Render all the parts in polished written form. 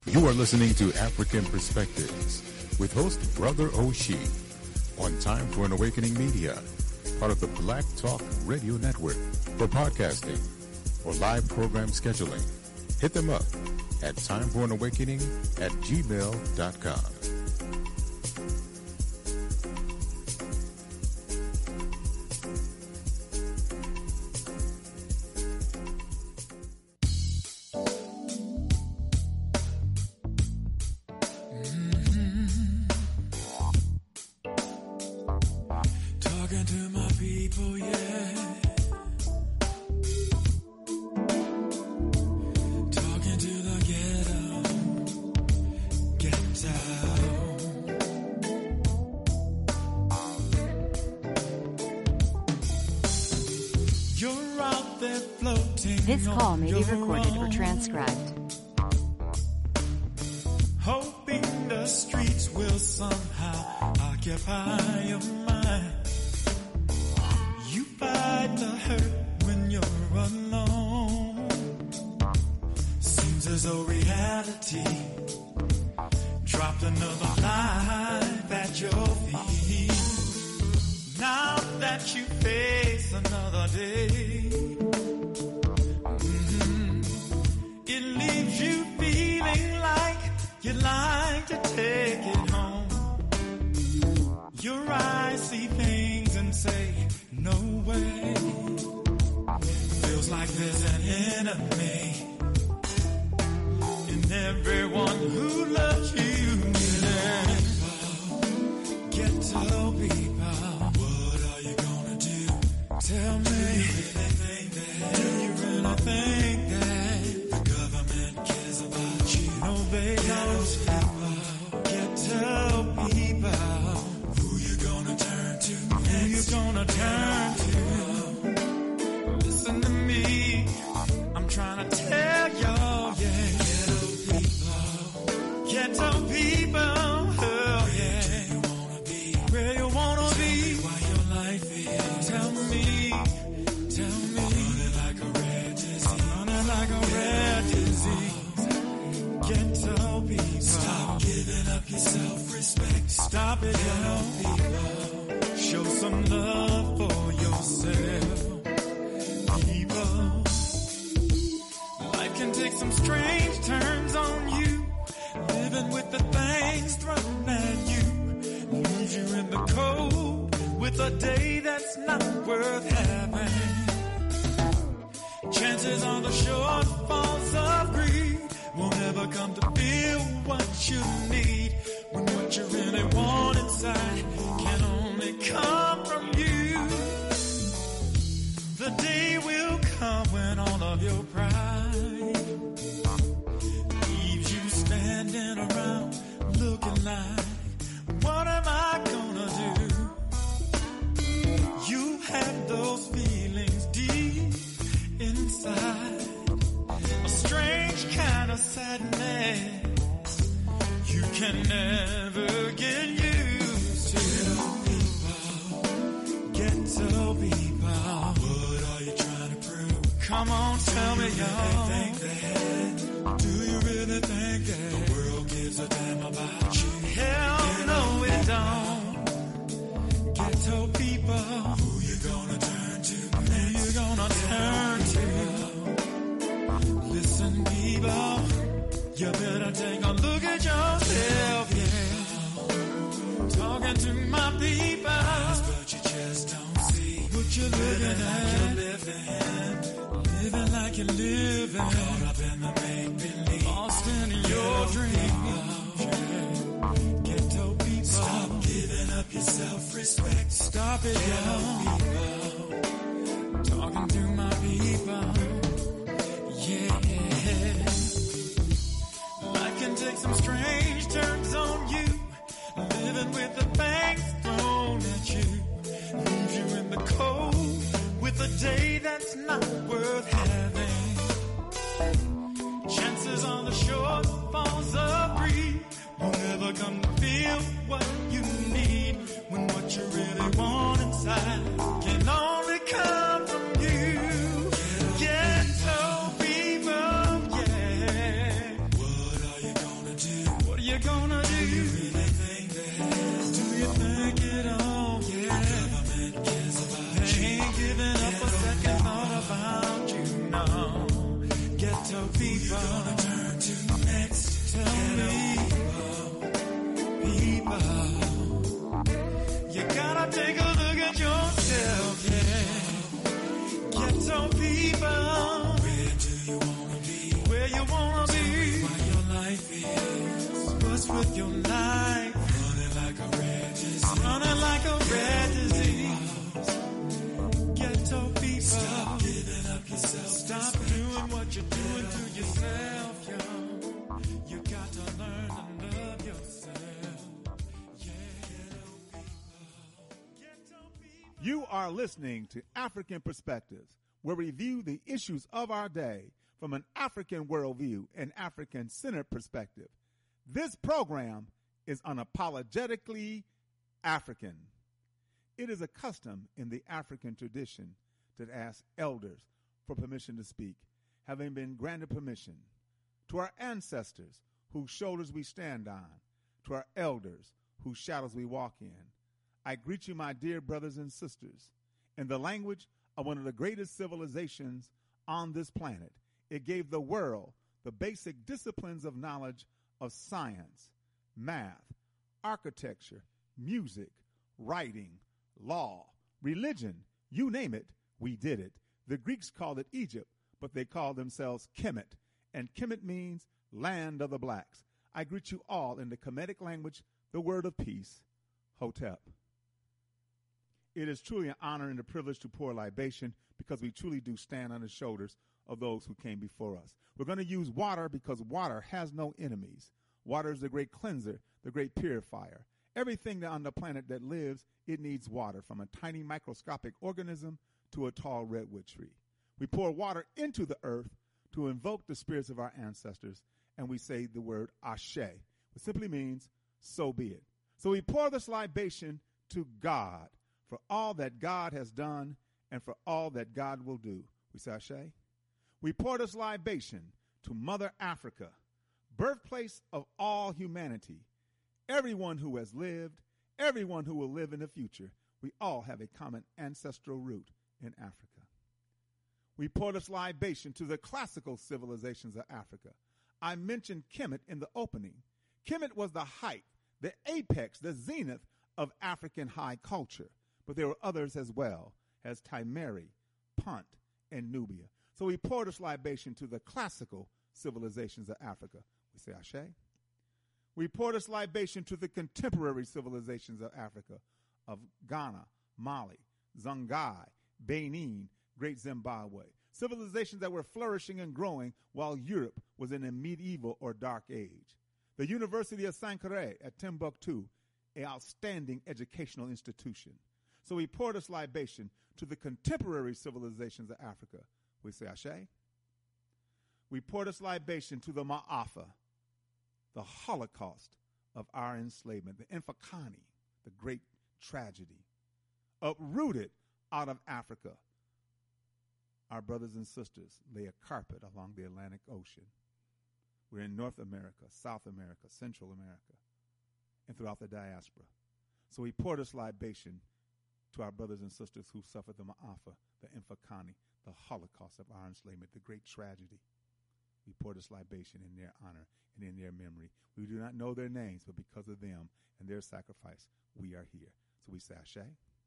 You are listening to African Perspectives with host Brother Oshie on Time for an Awakening Media, part of the Black Talk Radio Network. For podcasting or live program scheduling, hit them up at timeforanawakening@gmail.com. This call may be recorded or transcribed. Hoping the streets will somehow occupy your mind. You fight the hurt when you're alone. Seems as though reality dropped another life at your feet. Now that you face another day, it leaves you feeling like you'd like to take it home. Your eyes see things and say, no way. Feels like there's an enemy in everyone who loves you. Ghetto people, what are you gonna do? Tell me, do you really think that the government cares about you? No, they don't. Ghetto people, who you gonna turn to next? Who you gonna turn to? Listen to me, I'm trying to tell y'all, yeah. Ghetto people, oh yeah. Where you wanna be? Why your life is? Tell me. Running like a rare disease. Ghetto people, stop giving up your self-respect. Stop it, ghetto people. Show some love for yourself. People, life can take some strange turns on you. Living with the things thrown at you leaves you in the cold with a day that's not worth having. Chances are the shortfalls of greed won't ever come to feel what you need, when what you really want inside can only come from you. The day will come when all of your pride leaves you standing around looking like, what am I gonna do? You have those feelings deep inside, a strange kind of sadness you can never get used to. Ghetto people, what are you trying to prove? Come on, tell me, y'all. Do you really think that the world gives a damn about you? Hell no, it don't. Ghetto people, who you gonna turn to? Who you gonna turn to? Listen, people, you better take a look at yourself, yeah. Talking to my people, but you just don't see what you're looking at. Living like you're living, caught up in the make-believe, lost in your dreams. Ghetto people, stop giving up your self-respect. Stop it, y'all. Talking to my people, yeah. Life can take some strange turns on you. Living with the things thrown at you leaves you in the cold with a day that's not worth having. Chances on the shortfalls of greed won't ever come to feel what you need, when what you really want inside can only come from you. Ghetto people, yeah. What are you gonna your life. Running like a red disease. Running like a red disease. Ghetto people. Stop giving up yourself. Stop doing what you're doing to yourself, yo. You got to learn to love yourself. Ghetto people. You are listening to African Perspectives, where we view the issues of our day from an African worldview and African-centered perspective. This program is unapologetically African. It is a custom in the African tradition to ask elders for permission to speak, having been granted permission. To our ancestors, whose shoulders we stand on, to our elders, whose shadows we walk in, I greet you, my dear brothers and sisters, in the language of one of the greatest civilizations on this planet. It gave the world the basic disciplines of knowledge of science, math, architecture, music, writing, law, religion, you name it, we did it. The Greeks called it Egypt, but they called themselves Kemet, and Kemet means land of the blacks. I greet you all in the Kemetic language, the word of peace, Hotep. It is truly an honor and a privilege to pour libation because we truly do stand on the shoulders of those who came before us. We're going to use water because water has no enemies. Water is the great cleanser, the great purifier. Everything that on the planet that lives, it needs water, from a tiny microscopic organism to a tall redwood tree. We pour water into the earth to invoke the spirits of our ancestors, and we say the word Ashe, which simply means, so be it. So we pour this libation to God for all that God has done and for all that God will do. We say Ashe. We pour this libation to Mother Africa, birthplace of all humanity. Everyone who has lived, everyone who will live in the future, we all have a common ancestral root in Africa. We pour this libation to the classical civilizations of Africa. I mentioned Kemet in the opening. Kemet was the height, the apex, the zenith of African high culture. But there were others as well, as Timeri, Punt, and Nubia. So we pour this libation to the classical civilizations of Africa. We say Ashe. We pour this libation to the contemporary civilizations of Africa, of Ghana, Mali, Songhai, Benin, Great Zimbabwe. Civilizations that were flourishing and growing while Europe was in a medieval or dark age. The University of Sankore at Timbuktu, an outstanding educational institution. So we pour this libation to the contemporary civilizations of Africa. We say Ashe. We pour this libation to the Ma'afa, the Holocaust of our enslavement, the Infakani, the great tragedy, uprooted out of Africa. Our brothers and sisters lay a carpet along the Atlantic Ocean. We're in North America, South America, Central America, and throughout the diaspora. So we pour this libation to our brothers and sisters who suffered the Ma'afa, the Infakani, the Holocaust of our enslavement, the great tragedy. We pour this libation in their honor and in their memory. We do not know their names, but because of them and their sacrifice, we are here. So we say Ashe.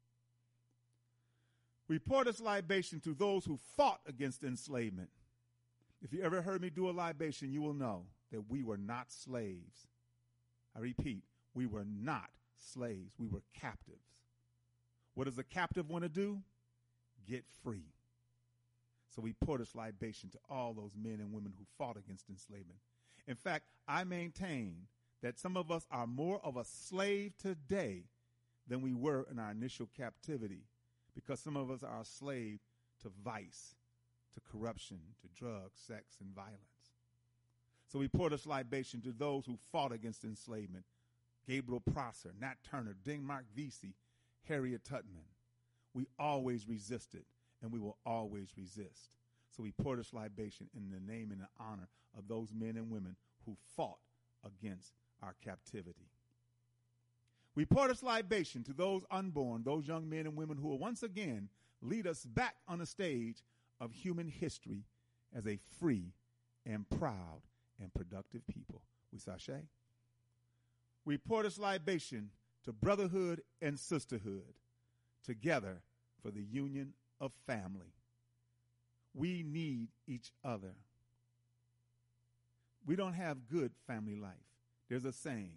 We pour this libation to those who fought against enslavement. If you ever heard me do a libation, you will know that we were not slaves. I repeat, we were not slaves. We were captives. What does a captive want to do? Get free. So we pour this libation to all those men and women who fought against enslavement. In fact, I maintain that some of us are more of a slave today than we were in our initial captivity, because some of us are a slave to vice, to corruption, to drugs, sex, and violence. So we pour this libation to those who fought against enslavement. Gabriel Prosser, Nat Turner, Denmark Vesey, Harriet Tubman. We always resisted, and we will always resist. So we pour this libation in the name and the honor of those men and women who fought against our captivity. We pour this libation to those unborn, those young men and women who will once again lead us back on the stage of human history as a free and proud and productive people. We say Ashe. We pour this libation to brotherhood and sisterhood, together for the union of family. We need each other. We don't have good family life. There's a saying,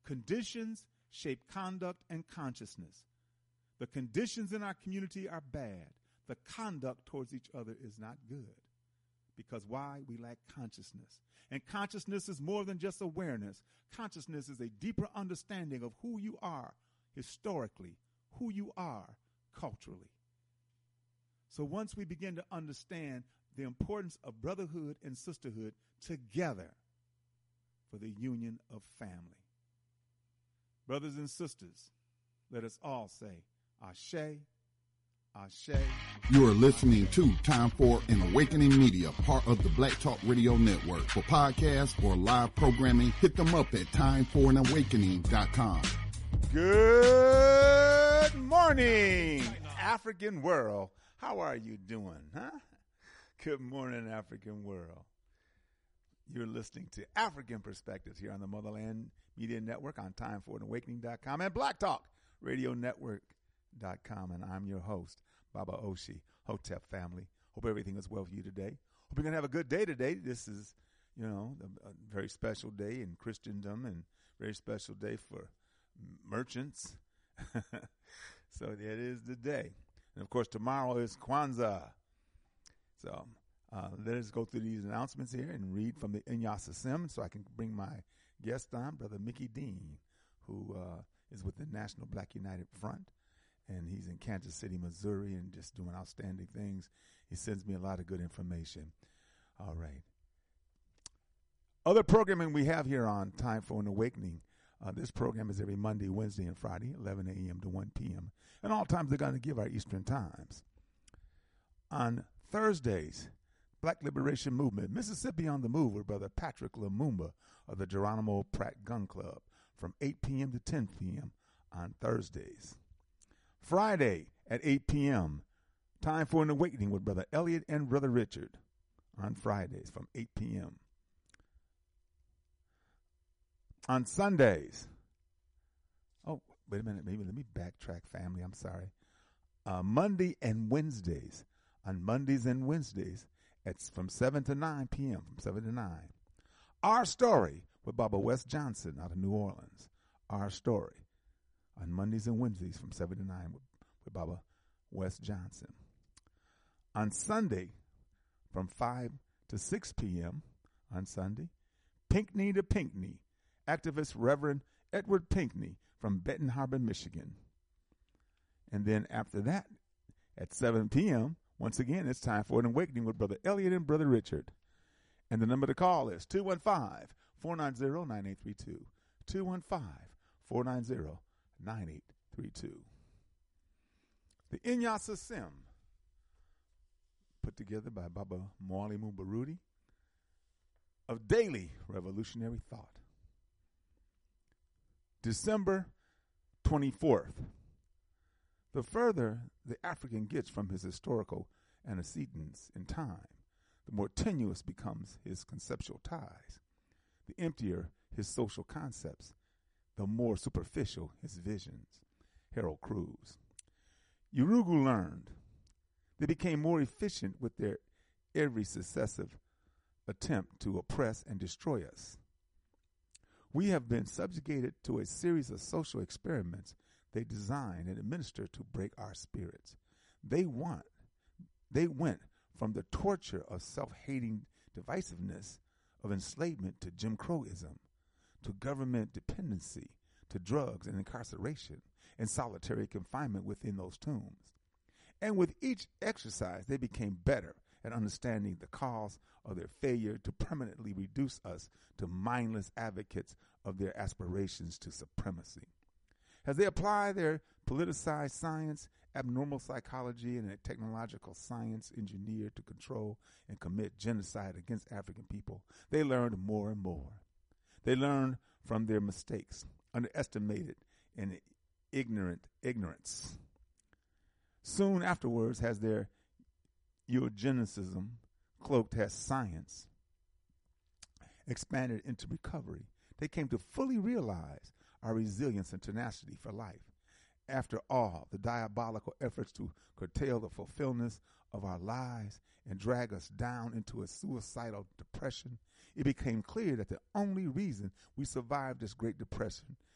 Conditions shape conduct and consciousness. The conditions in our community are bad. The conduct towards each other is not good. Because why? We lack consciousness. And consciousness is more than just awareness. Consciousness is a deeper understanding of who you are historically, who you are culturally. So once we begin to understand the importance of brotherhood and sisterhood together for the union of family. Brothers and sisters, let us all say, Ashe, Ashe. You are listening to Time for an Awakening Media, part of the Black Talk Radio Network. For podcasts or live programming, hit them up at timeforanawakening.com. Good morning, African world. How are you doing, huh? Good morning, African world. You're listening to African Perspectives here on the Motherland Media Network on timeforanawakening.com and Black Talk Radio Network.com. And I'm your host, Baba Oshi, Hotep family. Hope everything is well for you today. Hope you're going to have a good day today. This is, a very special day in Christendom and very special day for merchants. So that is the day. And, of course, tomorrow is Kwanzaa. So let us go through these announcements here and read from the Inyasa Sim so I can bring my guest on, Brother Mickey Dean, who is with the National Black United Front. And he's in Kansas City, Missouri, and just doing outstanding things. He sends me a lot of good information. All right. Other programming we have here on Time for an Awakening. This program is every Monday, Wednesday, and Friday, 11 a.m. to 1 p.m. And all times they're going to give our Eastern times. On Thursdays, Black Liberation Movement, Mississippi on the Move with Brother Patrick Lumumba of the Geronimo Pratt Gun Club from 8 p.m. to 10 p.m. on Thursdays. Friday at 8 p.m., Time for an Awakening with Brother Elliot and Brother Richard on Fridays from 8 p.m. On Sundays, wait a minute, maybe let me backtrack, family, I'm sorry. Monday and Wednesdays, on Mondays and Wednesdays, it's from 7 to 9 p.m., from 7 to 9. Our Story with Baba West Johnson out of New Orleans. Our Story on Mondays and Wednesdays from 7 to 9 with Baba West Johnson. On Sunday, from 5 to 6 p.m. on Sunday, Pinckney to Pinckney, activist Reverend Edward Pinckney from Benton Harbor, Michigan. And then after that, at 7 p.m., once again, it's Time for an Awakening with Brother Elliot and Brother Richard. And the number to call is 215-490-9832. 215-490-9832. The Inyasa Sim, put together by Baba Mwali Mubarudi, of daily revolutionary thought. December 24th. The further the African gets from his historical antecedents in time, the more tenuous becomes his conceptual ties. The emptier his social concepts, the more superficial his visions. Harold Cruz. Urugu learned. They became more efficient with their every successive attempt to oppress and destroy us. We have been subjugated to a series of social experiments they design and administer to break our spirits. They went from the torture of self-hating divisiveness of enslavement to Jim Crowism, to government dependency, to drugs and incarceration and solitary confinement within those tombs. And with each exercise, they became better at understanding the cause of their failure to permanently reduce us to mindless advocates of their aspirations to supremacy. As they apply their politicized science, abnormal psychology, and a technological science engineered to control and commit genocide against African people, they learned more and more. They learned from their mistakes, underestimated and ignorance. Soon afterwards, as their eugenicism, cloaked as science, expanded into recovery, they came to fully realize our resilience and tenacity for life. After all, the diabolical efforts to curtail the fulfillment of our lives and drag us down into a suicidal depression, it became clear that the only reason we survived this Great Depression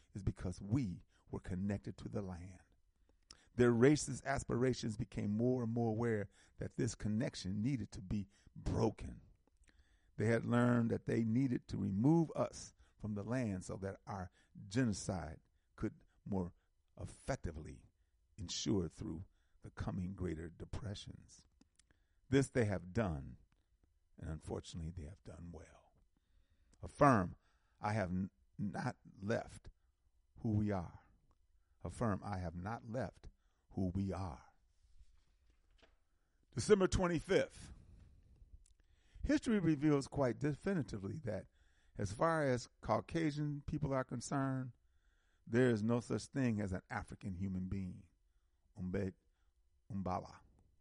is because we were connected to the land. Their racist aspirations became more and more aware that this connection needed to be broken. They had learned that they needed to remove us from the land so that our genocide could more effectively ensure through the coming greater depressions. This they have done, and unfortunately they have done well. Affirm, I have not left who we are. Affirm, I have not left who we are. December 25th. History reveals quite definitively that as far as Caucasian people are concerned, there is no such thing as an African human being. Umbala.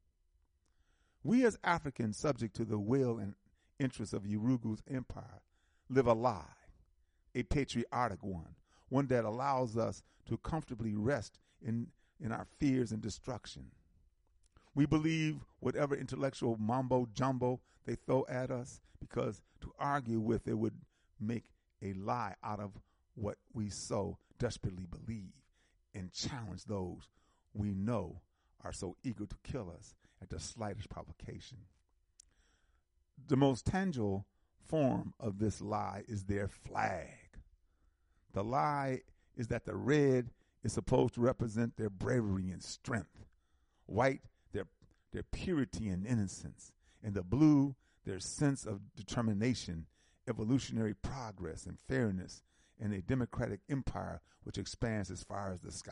We as Africans, subject to the will and interests of Urugu's empire, live a lie, a patriotic one that allows us to comfortably rest in our fears and destruction. We believe whatever intellectual mumbo-jumbo they throw at us, because to argue with it would make a lie out of what we so desperately believe and challenge those we know are so eager to kill us at the slightest provocation. The most tangible form of this lie is their flag. The lie is that the red is supposed to represent their bravery and strength, white their purity and innocence, and the blue their sense of determination, evolutionary progress and fairness, and a democratic empire which expands as far as the sky.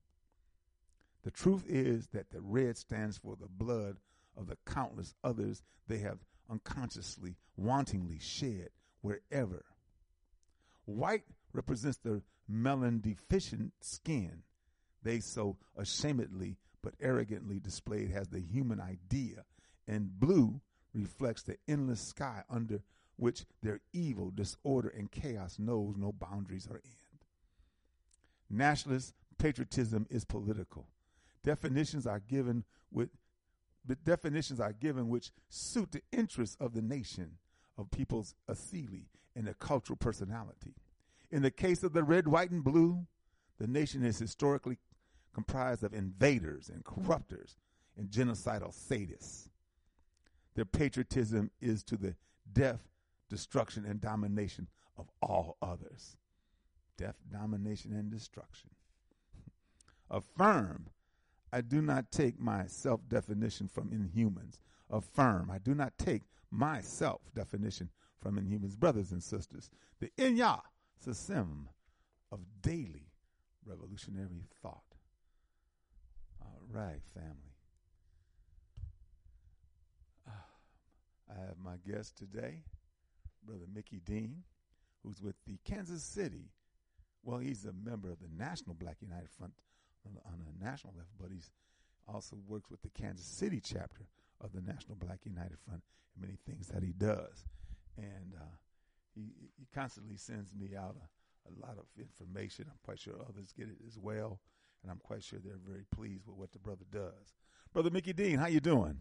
The truth is that the red stands for the blood of the countless others they have unconsciously, wantingly shed wherever. White represents the melanin-deficient skin they so ashamedly but arrogantly displayed as the human idea, and blue reflects the endless sky under which their evil, disorder, and chaos knows no boundaries or end. Nationalist patriotism is political. Definitions are given which suit the interests of the nation, of people's assili, and their cultural personality. In the case of the red, white, and blue, the nation is historically comprised of invaders and corruptors and genocidal sadists. Their patriotism is to the death, destruction, and domination of all others. Death, domination, and destruction. Affirm, I do not take my self-definition from Inhumans. Affirm, I do not take my self-definition from Inhumans. Brothers and sisters, the Inya System of daily revolutionary thought. All right, family. I have my guest today, Brother Mickey Dean, who's with the Kansas City. Well, he's a member of the National Black United Front on a national level, but he's also works with the Kansas City chapter of the National Black United Front and many things that he does. And he constantly sends me out a lot of information. I'm quite sure others get it as well, and I'm quite sure they're very pleased with what the brother does. Brother Mickey Dean, how you doing?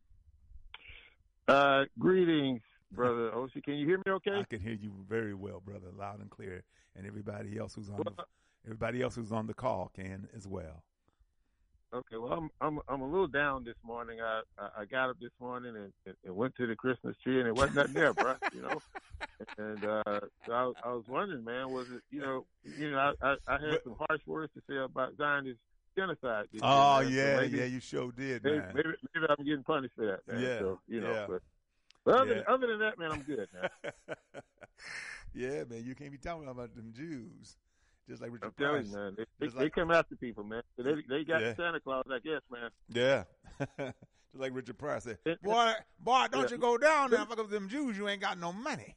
Greetings, Brother Oshie. Can you hear me okay? I can hear you very well, brother, loud and clear, and everybody else who's on the call can as well. Okay, well, I'm a little down this morning. I got up this morning and went to the Christmas tree, and it wasn't nothing there, bro. You know, and so I was wondering, man, was it I had some harsh words to say about Zionist genocide. Oh year, yeah, so you sure did, man. Maybe I'm getting punished for that, man. Yeah, so, yeah. But other than that, man, I'm good, man. Yeah, man, you can't be talking about them Jews. Just like Richard I'm telling Price. you, man. They come after people, man. They got Santa Claus, I guess, man. Yeah. Just like Richard Price said, boy, don't you go down there. Fuck up them Jews. You ain't got no money.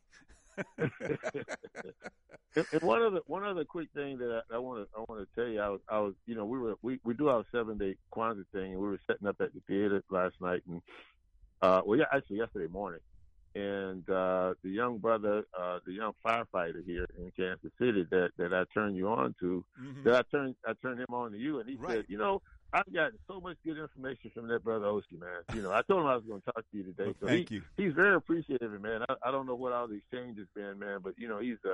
And one other quick thing that I want to tell you, I was we do our 7-day Kwanzaa thing, and we were setting up at the theater last night, and actually yesterday morning. And the young brother, the young firefighter here in Kansas City that I turned you on to, that I turned him on to you, and he said, I've gotten so much good information from that brother Oshie, man. I told him I was going to talk to you today. Well, thank you. He's very appreciative, man. I don't know what all the exchange has been, man, but he's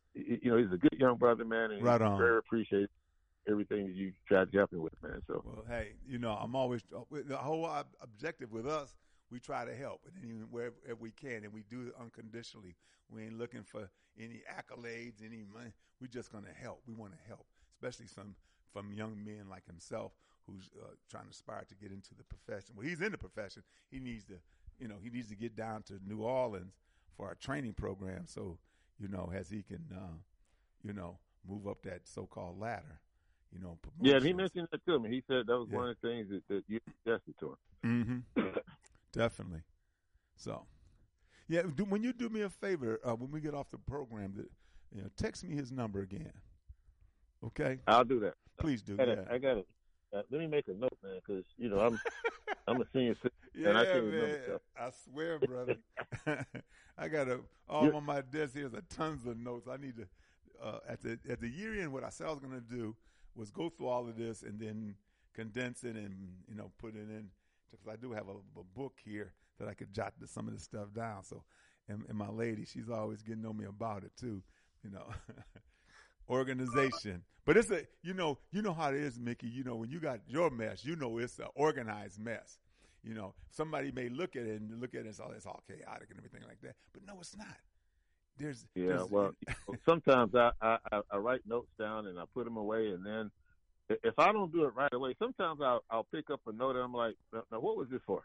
he's a good young brother, man, and Right he's on. very appreciative of everything that you tried to help him with, man. So, Well, hey, I'm always the whole objective with us. We try to help, and even wherever we can, and we do it unconditionally. We ain't looking for any accolades, any money. We're just gonna help. We want to help, especially from young men like himself who's trying to aspire to get into the profession. Well, he's in the profession. He needs to get down to New Orleans for our training program, so as he can, move up that so-called ladder. Yeah, and he mentioned that to me. He said that was one of the things that you suggested to him. Mm-hmm. Definitely. So, yeah, when you do me a favor, when we get off the program, text me his number again. Okay? I'll do that. Please do. I got it. Let me make a note, man, because I'm a senior citizen. Yeah, and I can't man. remember stuff. I swear, brother. I got all on my desk here are tons of notes. I need to at the year end. What I said I was going to do was go through all of this and then condense it and put it in. Because I do have a book here that I could jot some of this stuff down. So, and my lady, she's always getting on me about it too. Organization. But it's you know how it is, Mickey. When you got your mess, it's an organized mess. Somebody may look at it and it's all chaotic and everything like that. But no, it's not. There's sometimes I write notes down and I put them away, and then if I don't do it right away, sometimes I'll pick up a note and I'm like, now what was this for?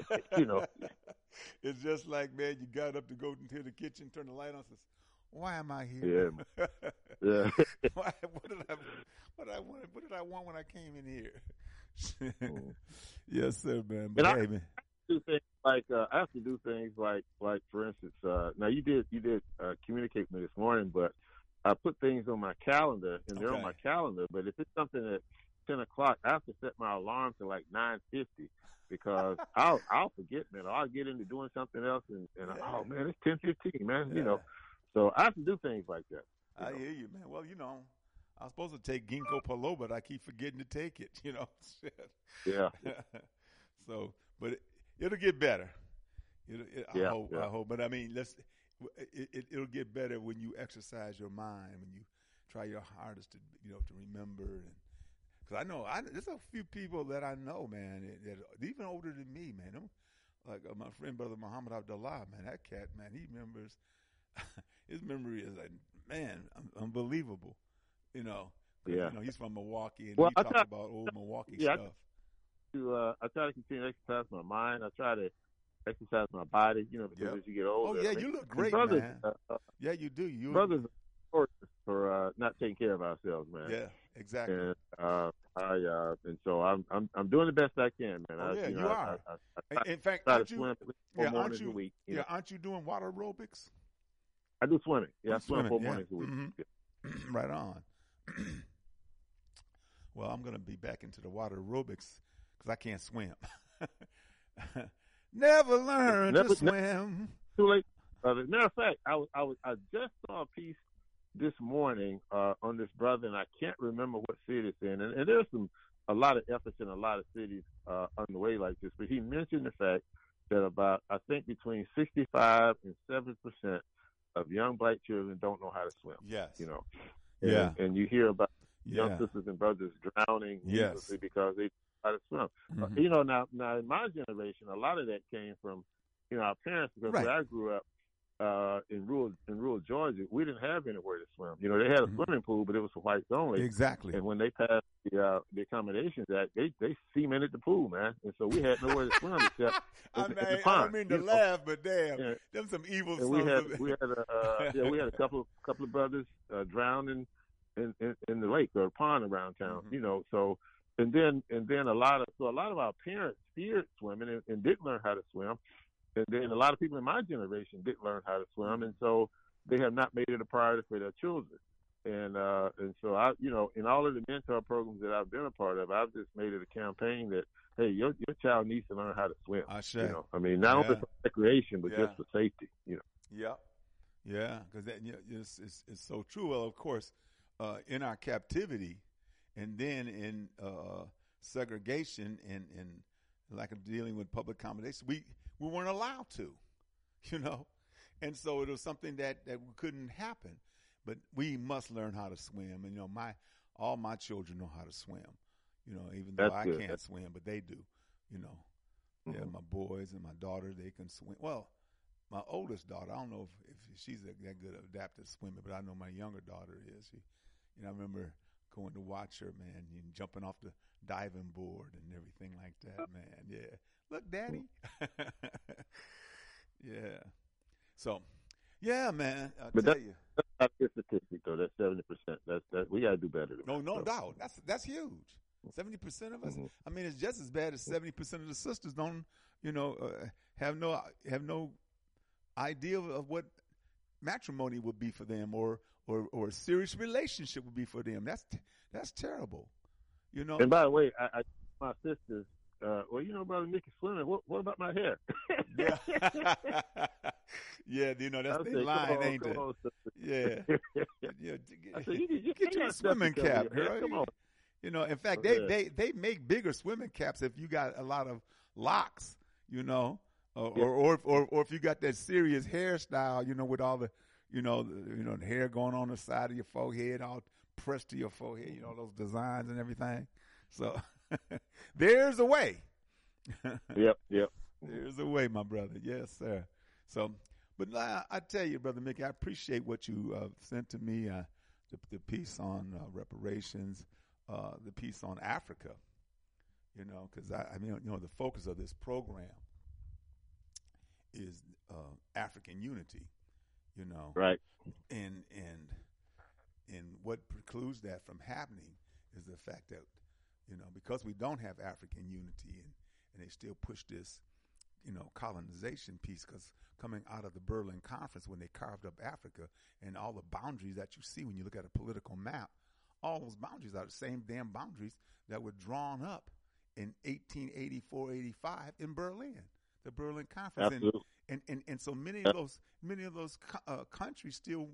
It's just like, man, you got up to go into the kitchen, turn the light on, says, why am I here? Yeah. Yeah. What did I want when I came in here? Yes, sir, man. But hey, man. Do things like I have to do things like for instance, now you did communicate with me this morning, but I put things on my calendar and they're on my calendar. But if it's something at 10 o'clock, I have to set my alarm to like 9:50 because I'll forget, man. Or I'll get into doing something else and oh man, it's 10:15, man. So I have to do things like that. I hear you, man. Well, I was supposed to take ginkgo biloba, but I keep forgetting to take it. Yeah. So, but it'll get better. I hope. But I mean, it'll get better when you exercise your mind, when you try your hardest to remember. Because I know there's a few people that I know, man, that even older than me, man. Like my friend, Brother Muhammad Abdullah, man. That cat, man, he remembers. His memory is like, man, unbelievable. He's from Milwaukee, and he talks about old Milwaukee stuff. I try to continue to exercise my mind. I try to exercise my body, because as you get older. Oh, yeah, you look great, brothers, man. Yeah, you do. Brothers are for not taking care of ourselves, man. Yeah, exactly. And so I'm doing the best I can, man. You are. In fact, aren't you? A week, aren't you doing water aerobics? I do swimming. Yeah, I swim 4 mornings a week. Mm-hmm. Right on. Well, I'm going to be back into the water aerobics because I can't swim. Never learned to swim. Too late. As a matter of fact, I just saw a piece this morning on this brother, and I can't remember what city it's in. And there's a lot of efforts in a lot of cities on the way like this. But he mentioned the fact that about, I think, between 65 and 7% of young black children don't know how to swim. Yes. And you hear about young sisters and brothers drowning needlessly because they don't know how to swim. Mm-hmm. Now in my generation, a lot of that came from, our parents, because where I grew up in rural Georgia, we didn't have anywhere to swim. They had a swimming pool, but it was for whites only. Exactly. And when they passed the Accommodations Act, they cemented the pool, man. And so we had nowhere to swim except in the pond. I don't mean to laugh, but damn, them some evil sons. We had a couple of brothers drowned in the lake or pond around town. So and then a lot of our parents feared swimming and didn't learn how to swim. And then a lot of people in my generation didn't learn how to swim, and so they have not made it a priority for their children. And so I, in all of the mentor programs that I've been a part of, I've just made it a campaign that, hey, your child needs to learn how to swim. I mean, not only for recreation, but just for safety. Yeah, because it's so true. Well, of course, in our captivity, and then in segregation and lack of dealing with public accommodation, we weren't allowed to, and so it was something that couldn't happen. But we must learn how to swim. And, all my children know how to swim, even though I can't swim, but they do, Yeah, my boys and my daughter, they can swim. Well, my oldest daughter, I don't know if she's that good at adaptive swimming, but I know my younger daughter is. I remember going to watch her, man, and jumping off the diving board and everything like that, man. Yeah. Look, Daddy. Yeah. So, yeah, man, I'll tell you. That's not a good statistic, though. That's 70%. That we got to do better than that. No doubt. That's huge. 70% of us. Mm-hmm. I mean, it's just as bad as 70% of the sisters don't, have no idea of what matrimony would be for them, or a serious relationship would be for them. That's terrible. And by the way, I my sisters. Brother Mickey swimming. What about my hair? Yeah. Yeah, that's their line, ain't it? Yeah. I said, you get your swimming cap, girl. Come on. In fact, they make bigger swimming caps if you got a lot of locks, or if you got that serious hairstyle, with all the, the hair going on the side of your forehead, all pressed to your forehead, those designs and everything. So there's a way. Yep. There's a way, my brother. Yes, sir. So, but I tell you, Brother Mickey, I appreciate what you sent to me, the piece on reparations, the piece on Africa, because the focus of this program is African unity, Right. And what precludes that from happening is the fact that, because we don't have African unity and they still push this, colonization piece, because coming out of the Berlin Conference when they carved up Africa and all the boundaries that you see when you look at a political map, all those boundaries are the same damn boundaries that were drawn up in 1884-85 in Berlin, the Berlin Conference. Absolutely. And so many of those countries still,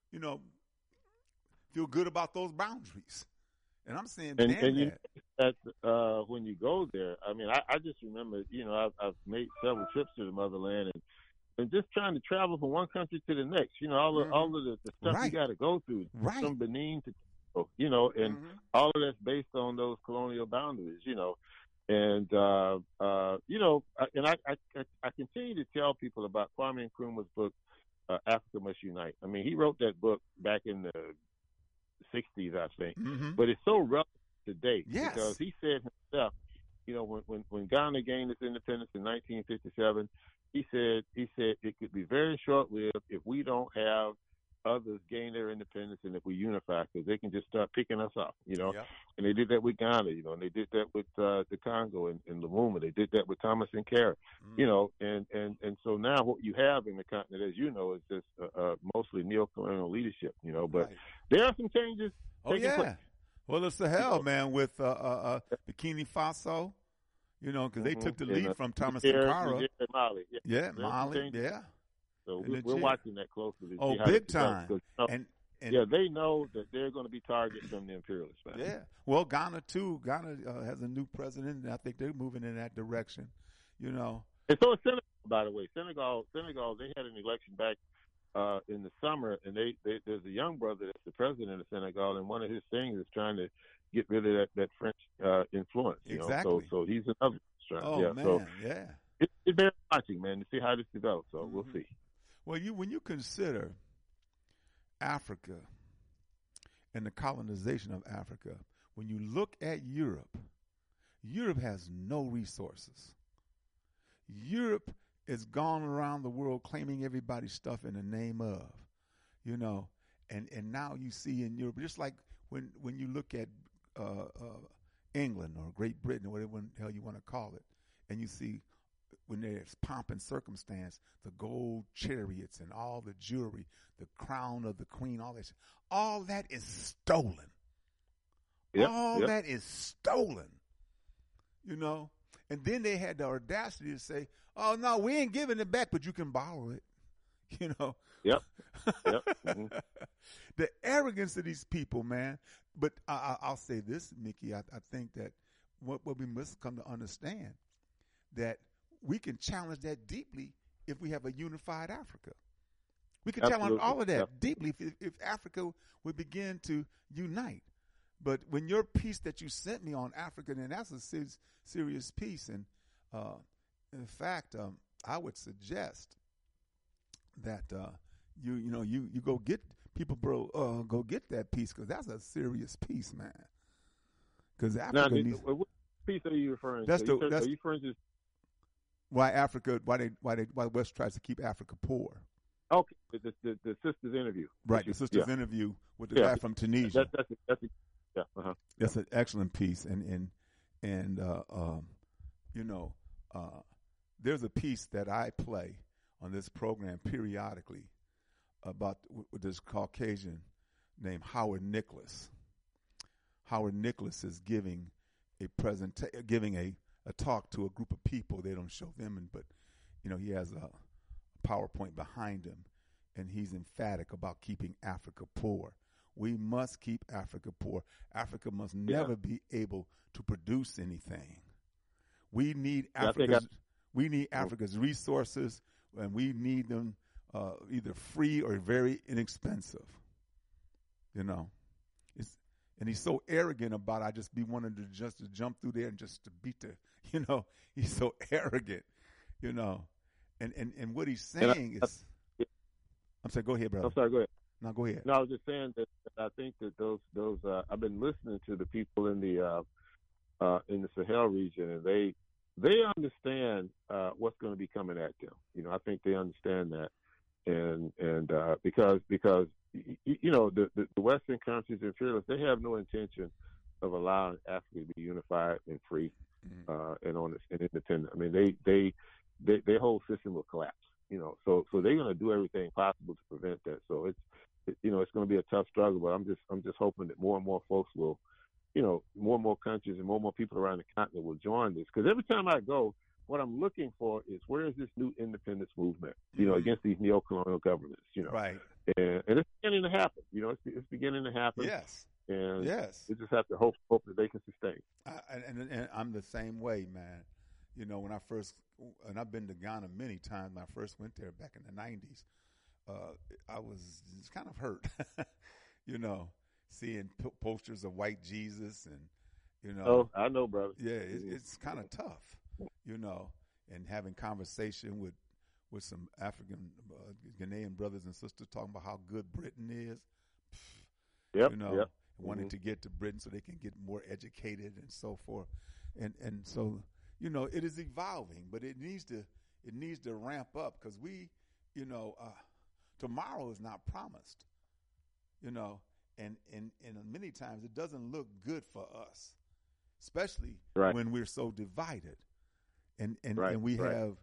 feel good about those boundaries. And I'm saying, when you go there, I mean, I just remember, I've made several trips to the motherland and just trying to travel from one country to the next. All of the stuff Right. you got to go through, Right. from Benin to, and all of that's based on those colonial boundaries. And I continue to tell people about Kwame Nkrumah's book, Africa Must Unite. I mean, he wrote that book back in the 60s, I think, but it's so relevant today. Yes. Because he said himself, when Ghana gained its independence in 1957, he said it could be very short-lived if we don't have others gain their independence and if we unify, because they can just start picking us off, Yep. And they did that with Ghana, and they did that with the Congo and Lumumba. They did that with Thomas Sankara, and so now what you have in the continent, as you know, is just mostly neo-colonial leadership, but Right. there are some changes Oh, taking yeah. place. Well, the Sahel, man, with Burkina Faso, because they took the lead And, from Thomas Niger, Sankara. Mali. Yeah. Yeah, There's some Mali, changes. yeah. So And we're Niger. watching that closely. To Oh, see how big it develops, time. 'cause, And yeah, they know that they're going to be targets from the imperialists, man. yeah. Well, Ghana, too. Ghana has a new president, and I think they're moving in that direction, And so is Senegal, by the way. Senegal, they had an election back in the summer, and there's a young brother that's the president of Senegal, and one of his things is trying to get rid of that French influence. Exactly. So he's another. Oh, yeah. man, So yeah. it's very watching, man, to see how this develops. So we'll see. Well, when you consider Africa and the colonization of Africa, when you look at Europe has no resources. Europe has gone around the world claiming everybody's stuff in the name of, and now you see in Europe, just like when you look at England or Great Britain or whatever the hell you want to call it, and you see when there's pomp and circumstance, the gold chariots and all the jewelry, the crown of the queen, all that is stolen. Yep. That is stolen, And then they had the audacity to say, "Oh no, we ain't giving it back, but you can borrow it." Yep. Mm-hmm. The arrogance of these people, man. But I'll say this, Mickey. I think that what we must come to understand, that we can challenge that deeply if we have a unified Africa. We could challenge Absolutely. all of that Yeah. deeply if Africa would begin to unite. But when your piece that you sent me on Africa, then that's a serious piece. And in fact, I would suggest that you go get people, bro. Go get that piece because that's a serious piece, man. Because Now, Africa needs. what piece are you referring That's to? the- Are you referring to? Why West tries to keep Africa poor. Okay, the sister's interview. Right, the sister's Yeah. interview with the guy from Tunisia. Yeah. Uh-huh. That's an excellent piece, and there's a piece that I play on this program periodically about with this Caucasian named Howard Nicholas. Howard Nicholas is giving a talk to a group of people. They don't show them, but he has a PowerPoint behind him, and he's emphatic about keeping Africa poor. We must keep Africa poor. Africa must never be able to produce anything. We need Africa's resources, and we need them either free or very inexpensive. And he's so arrogant about. I just be wanting to jump through there and just to beat the. He's so arrogant. And what he's saying is. I'm sorry. Go ahead, brother. I'm sorry. Go ahead. No, go ahead. No, I was just saying that I think that those I've been listening to the people in the Sahel region, and they understand what's going to be coming at them. I think they understand that, and because the Western countries and fearless, they have no intention of allowing Africa to be unified and free and honest and independent. I mean, their whole system will collapse. So they're going to do everything possible to prevent that. So it's going to be a tough struggle, but I'm just hoping that more and more folks will, more and more countries and more people around the continent will join this. Because every time I go, what I'm looking for is where is this new independence movement, against these neo-colonial governments, Right. And it's beginning to happen. It's beginning to happen. Yes. And yes. we just have to hope that they can sustain. And I'm the same way, man. When I first, and I've been to Ghana many times. When I first went there back in the 90s, I was just kind of hurt, seeing posters of white Jesus and, Oh, I know, brother. Yeah, it's kind of tough, and having conversation with some African Ghanaian brothers and sisters talking about how good Britain is. Yep. Wanting to get to Britain so they can get more educated and so forth, and so it is evolving, but it needs to ramp up because we, tomorrow is not promised, and many times it doesn't look good for us, especially when we're so divided, and we have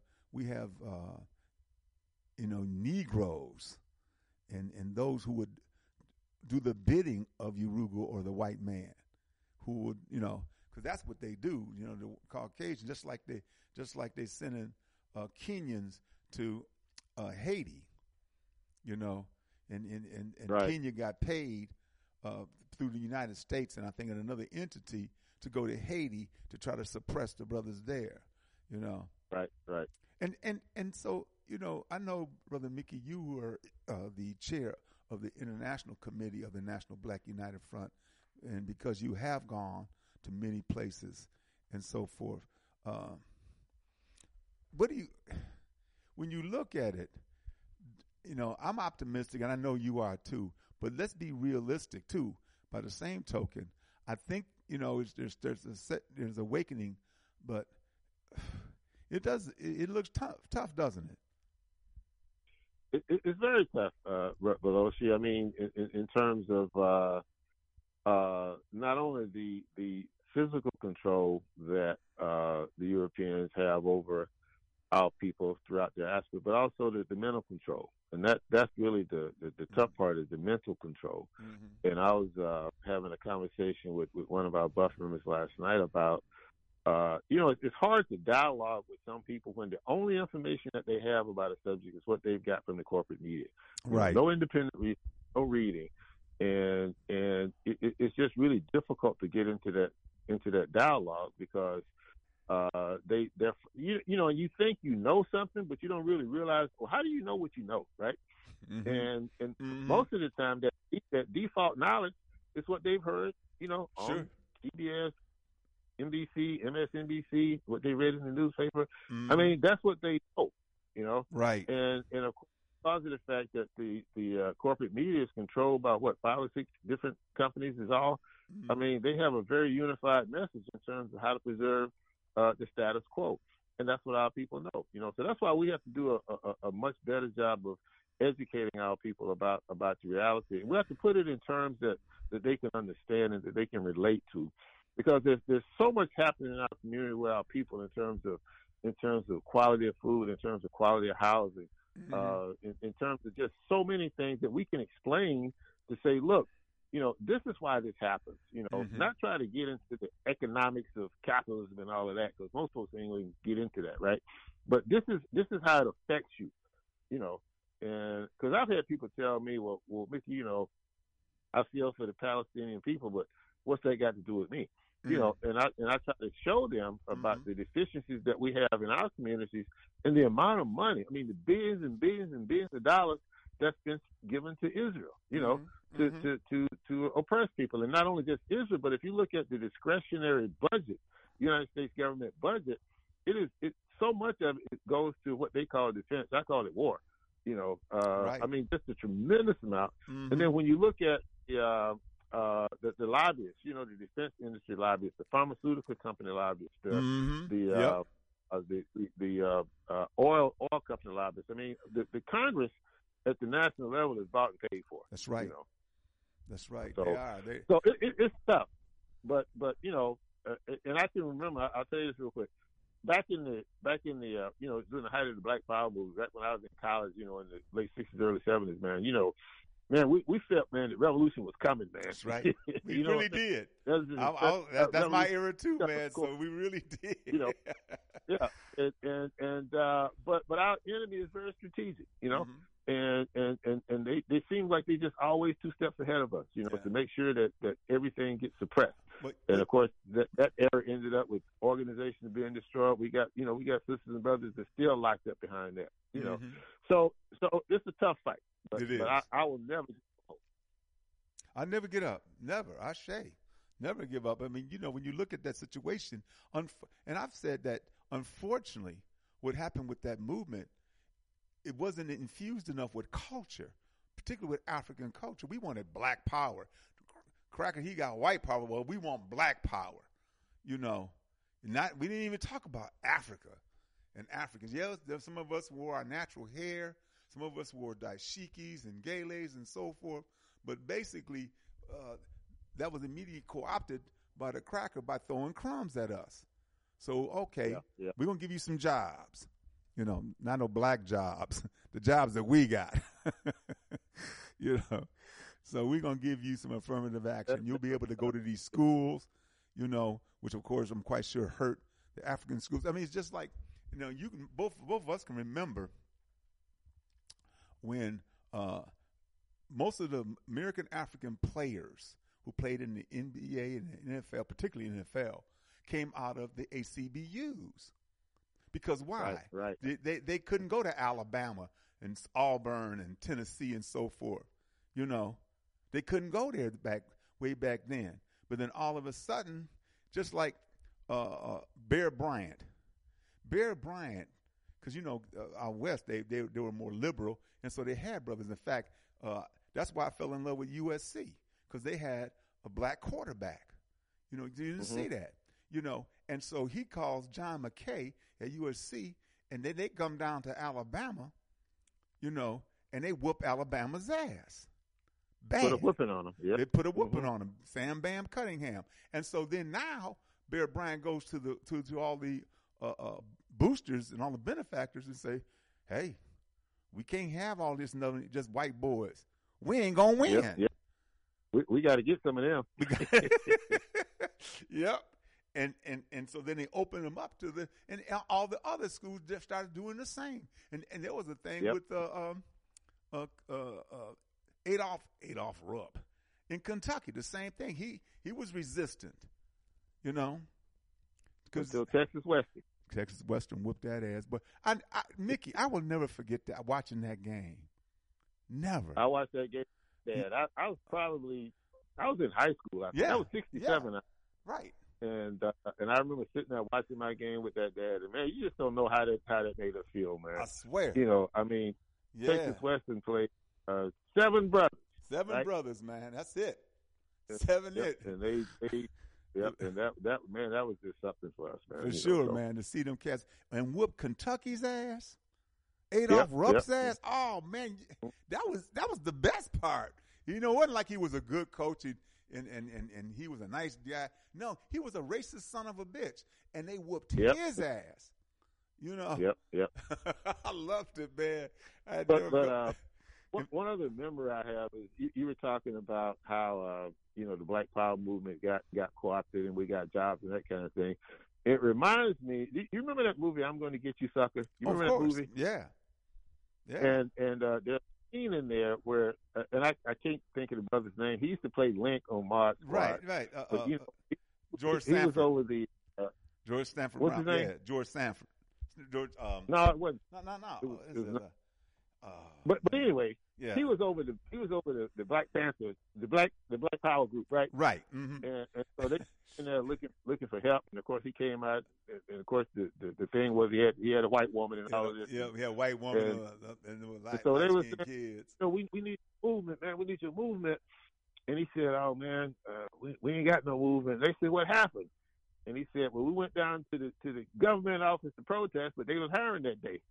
Negroes and those who would do the bidding of Urugu or the white man, who would because that's what they do. The Caucasians, just like they sending Kenyans to Haiti, and Kenya got paid through the United States and I think another entity to go to Haiti to try to suppress the brothers there. Right. And so I know, Brother Mickey, you were the chair of the International Committee of the National Black United Front, and because you have gone to many places and so forth, when you look at it, I'm optimistic, and I know you are too, but let's be realistic too. By the same token, I think, there's awakening, but it looks tough, doesn't it? It's very tough, Beloshi. I mean, in terms of not only the physical control that the Europeans have over our people throughout their aspect, but also the mental control, and that's really the tough part is the mental control. Mm-hmm. And I was having a conversation with one of our buff members last night about. It's hard to dialogue with some people when the only information that they have about a subject is what they've got from the corporate media. Right. No independent reading, no reading, and it's just really difficult to get into that dialogue because you think you know something, but you don't really realize. Well, how do you know what you know, right? And most of the time, that default knowledge is what they've heard, on CBS, NBC, MSNBC, what they read in the newspaper. I mean, that's what they know, Right. And of course, because of the fact that the corporate media is controlled by 5 or 6 different companies is all. I mean, they have a very unified message in terms of how to preserve the status quo, and that's what our people know. So that's why we have to do a much better job of educating our people about the reality. And we have to put it in terms that they can understand and that they can relate to, because there's so much happening in our community with our people in terms of quality of food, in terms of quality of housing, in terms of just so many things that we can explain to say, look, this is why this happens. Not try to get into the economics of capitalism and all of that, because most folks ain't going to get into that, right? But this is how it affects you, and because I've had people tell me, well, Mickey, I feel for the Palestinian people, but what's that got to do with me? And I try to show them about the deficiencies that we have in our communities and the amount of money. I mean, the billions and billions and billions of dollars that's been given to Israel, to oppress people. And not only just Israel, but if you look at the discretionary budget, United States government budget, it's so much of it goes to what they call defense. I call it war. Right. I mean, just a tremendous amount. And then when you look at the lobbyists, the defense industry lobbyists, the pharmaceutical company lobbyists, the oil company lobbyists. I mean, the Congress at the national level is bought and paid for. That's right. That's right. So, they are. So it's tough, but and I can remember. I'll tell you this real quick. Back in the during the height of the Black Power movement, back when I was in college, in the late 60s, early 70s, man, we felt, man, the revolution was coming, man. That's right. We really did. That's my era too, man. So we really did. Yeah. But our enemy is very strategic, and they seem like they just always 2 steps ahead of us, to make sure that everything gets suppressed. And of course, that era ended up with organizations being destroyed. We got sisters and brothers that still locked up behind that, So it's a tough fight. But I will never give up. I never get up. Never. I say, never give up. I mean, when you look at that situation, and I've said that, unfortunately, what happened with that movement, it wasn't infused enough with culture, particularly with African culture. We wanted black power. Cracker, he got white power. Well, we want black power. We didn't even talk about Africa and Africans. Yeah, some of us wore our natural hair. Some of us wore dashikis and gales and so forth. But basically, that was immediately co-opted by the cracker by throwing crumbs at us. So, okay, we're going to give you some jobs. Not no black jobs, the jobs that we got. So we're going to give you some affirmative action. You'll be able to go to these schools, which of course I'm quite sure hurt the African schools. I mean, it's just like, you can both of us can remember when most of the American African players who played in the NBA and the NFL, particularly NFL, came out of the ACBUs. Because why? Right. They couldn't go to Alabama and Auburn and Tennessee and so forth. They couldn't go there way back then. But then all of a sudden, just like Bear Bryant, because out west they were more liberal, and so they had brothers. In fact, that's why I fell in love with USC, because they had a black quarterback. You didn't see that. And so he calls John McKay at USC, and then they come down to Alabama, and they whoop Alabama's ass. Bad. Put a whooping on them. Yep. They put a whooping on him. Sam Bam Cunningham. And so then now Bear Bryant goes to all the boosters and all the benefactors and say, hey, we can't have all this just white boys. We ain't gonna win. Yep. We got to get some of them. Yep. And so then they opened them up to and all the other schools just started doing the same. And there was a thing with Adolph Rupp in Kentucky. The same thing. He was resistant, because Texas Western whooped that ass. But Mickey, I will never forget that watching that game. Never. I watched that game. Dad, I was in high school. I think. That was '67. Yeah. Right. And I remember sitting there watching my game with that dad, and man, you just don't know how that made us feel, man. I swear. You know, I mean, Texas Western played 7 brothers. 7 brothers, man. That's it. 7 it. And they and that was just something for us, man. For sure, man, to see them cats and whoop Kentucky's ass, Adolph Rupp's ass. Oh man, that was the best part. You know, it wasn't like he was a good coach and he was a nice guy. No, he was a racist son of a bitch, and they whooped his ass. You know. Yep. I loved it, man. But one other memory I have is you were talking about how the Black Power movement got co-opted and we got jobs and that kind of thing. It reminds me. Do you remember that movie I'm Going to Get You, Sucker? You remember that movie? Yeah. And there's a scene in there where and I can't think of the brother's name. He used to play Link on Mod Squad. Right. But, George he Sanford. was over the George Sanford. What's his name? Yeah, George Sanford. George. No, it wasn't. No. But anyway, yeah. he was over the Black Panthers, the Black Power group, right? Right. Mm-hmm. And so they in there looking for help, and of course he came out, and of course the thing was he had a white woman and all of this. Yeah, he had a white woman and there was so they were saying, kids. So we need movement, man. We need your movement. And he said, "Oh man, we ain't got no movement." They said, "What happened?" And he said, "Well, we went down to the government office to protest, but they was hiring that day."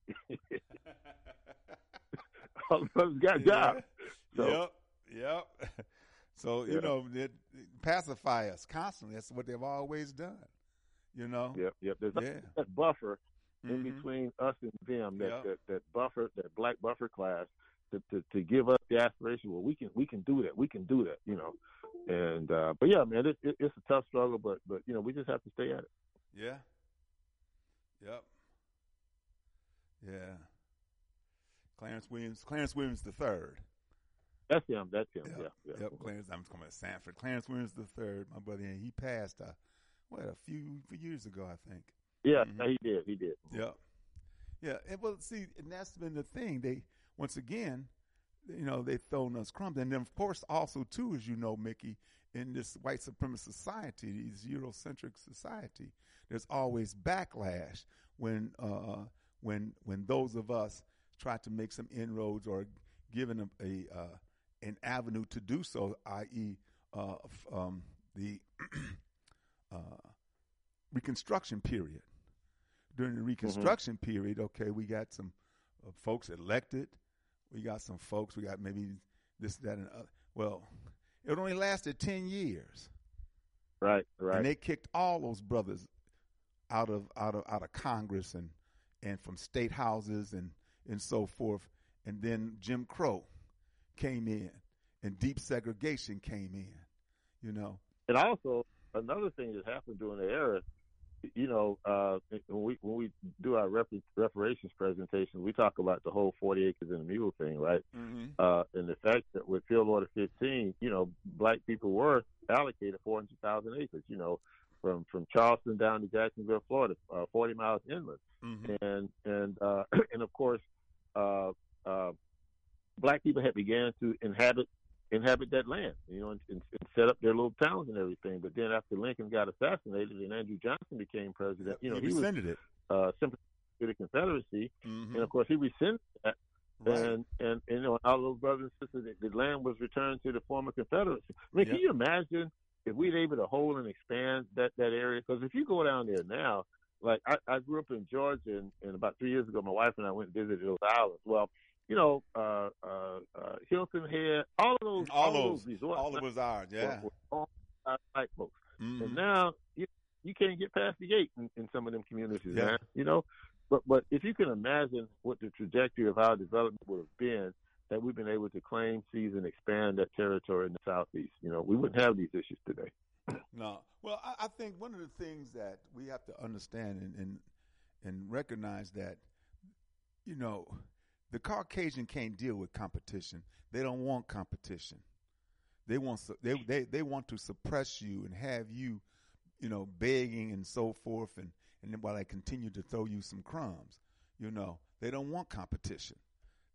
All of us got jobs. So, Yep. So, they pacify us constantly. That's what they've always done, you know? Yep. There's that buffer in between us and them, that buffer, that black buffer class to give us the aspiration, well, we can do that. We can do that, you know? And, but yeah, man, it's a tough struggle, but, we just have to stay at it. Yeah. Yep. Yeah. Clarence Williams III. That's him. Yeah. Yep. I'm coming to Sanford. Clarence Williams III, my brother, and he passed a few years ago, I think. Yeah, he did. Yep. Yeah. And and that's been the thing. They once again, they've thrown us crumbs, and then of course also too, as you know, Mickey, in this white supremacist society, this Eurocentric society, there's always backlash when those of us try to make some inroads or given an avenue to do so, i.e., the Reconstruction period. During the Reconstruction period, okay, we got some folks elected. We got some folks. We got maybe this, that, and other. Well, it only lasted 10 years. Right. And they kicked all those brothers out of Congress and from state houses and so forth. And then Jim Crow came in and deep segregation came in, And also, another thing that happened during the era, when we do our reparations presentation, we talk about the whole 40 acres and a mule thing, right? Mm-hmm. And the fact that with Field Order 15, black people were allocated 400,000 acres, from Charleston down to Jacksonville, Florida, 40 miles inland. Mm-hmm. And of course, black people had began to inhabit that land, and set up their little towns and everything. But then after Lincoln got assassinated and Andrew Johnson became president, he rescinded it. Sympathy to the Confederacy, mm-hmm. and of course he rescinded that. Right. And all those brothers and sisters, the land was returned to the former Confederacy. I mean, can you imagine if we'd able to hold and expand that area? Because if you go down there now, like I grew up in Georgia, and about 3 years ago, my wife and I went and visited those islands. Well, Hilton Head, all those resorts. All of us are, yeah. All white folks. Mm-hmm. And now you can't get past the gate in some of them communities, man. But if you can imagine what the trajectory of our development would have been, that we've been able to claim, seize, and expand that territory in the Southeast, we wouldn't have these issues today. No. Well, I think one of the things that we have to understand and recognize that, the Caucasian can't deal with competition. They don't want competition. They want to suppress you and have you, begging and so forth, and then while they continue to throw you some crumbs, they don't want competition.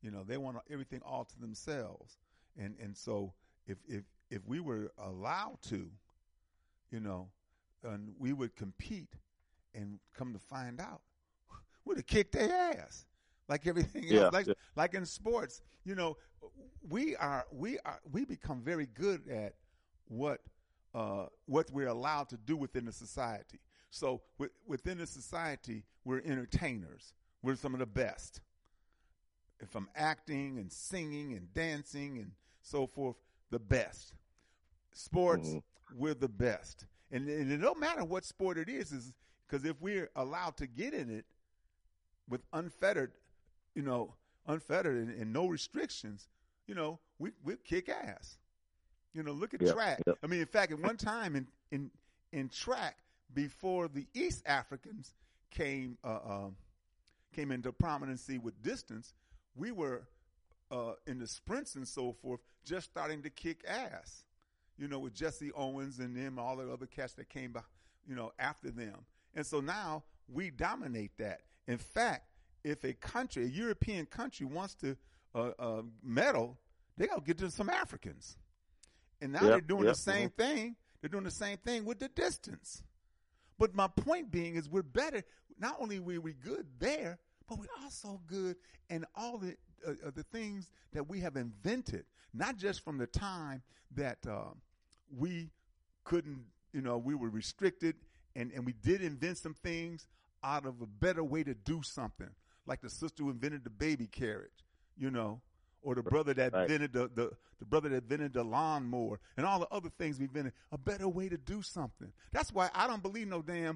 You know, they want everything all to themselves. And so if we were allowed to, you know, and we would compete, and come to find out, we'd have kicked their ass like everything else. Like in sports, you know, we become very good at what we're allowed to do within the society. So within the society, we're entertainers. We're some of the best. From acting and singing and dancing and so forth, the best. Sports, we're the best. And it don't matter what sport it is because if we're allowed to get in it with unfettered and no restrictions, you know, we'll kick ass. You know, look at track. Yep. I mean, in fact, at one time in track, before the East Africans came into prominency with distance, we were in the sprints and so forth just starting to kick ass. You know, with Jesse Owens and them, all the other cats that came, after them. And so now we dominate that. In fact, if a European country wants to medal, they got to get to some Africans. And now they're doing the same thing. They're doing the same thing with the distance. But my point being is we're better. Not only were we good there, but we're also good in all the things that we have invented, not just from the time that we couldn't, we were restricted, and we did invent some things out of a better way to do something, like the sister who invented the baby carriage, or the brother that invented the brother that invented the lawnmower, and all the other things we invented, a better way to do something. That's why I don't believe no damn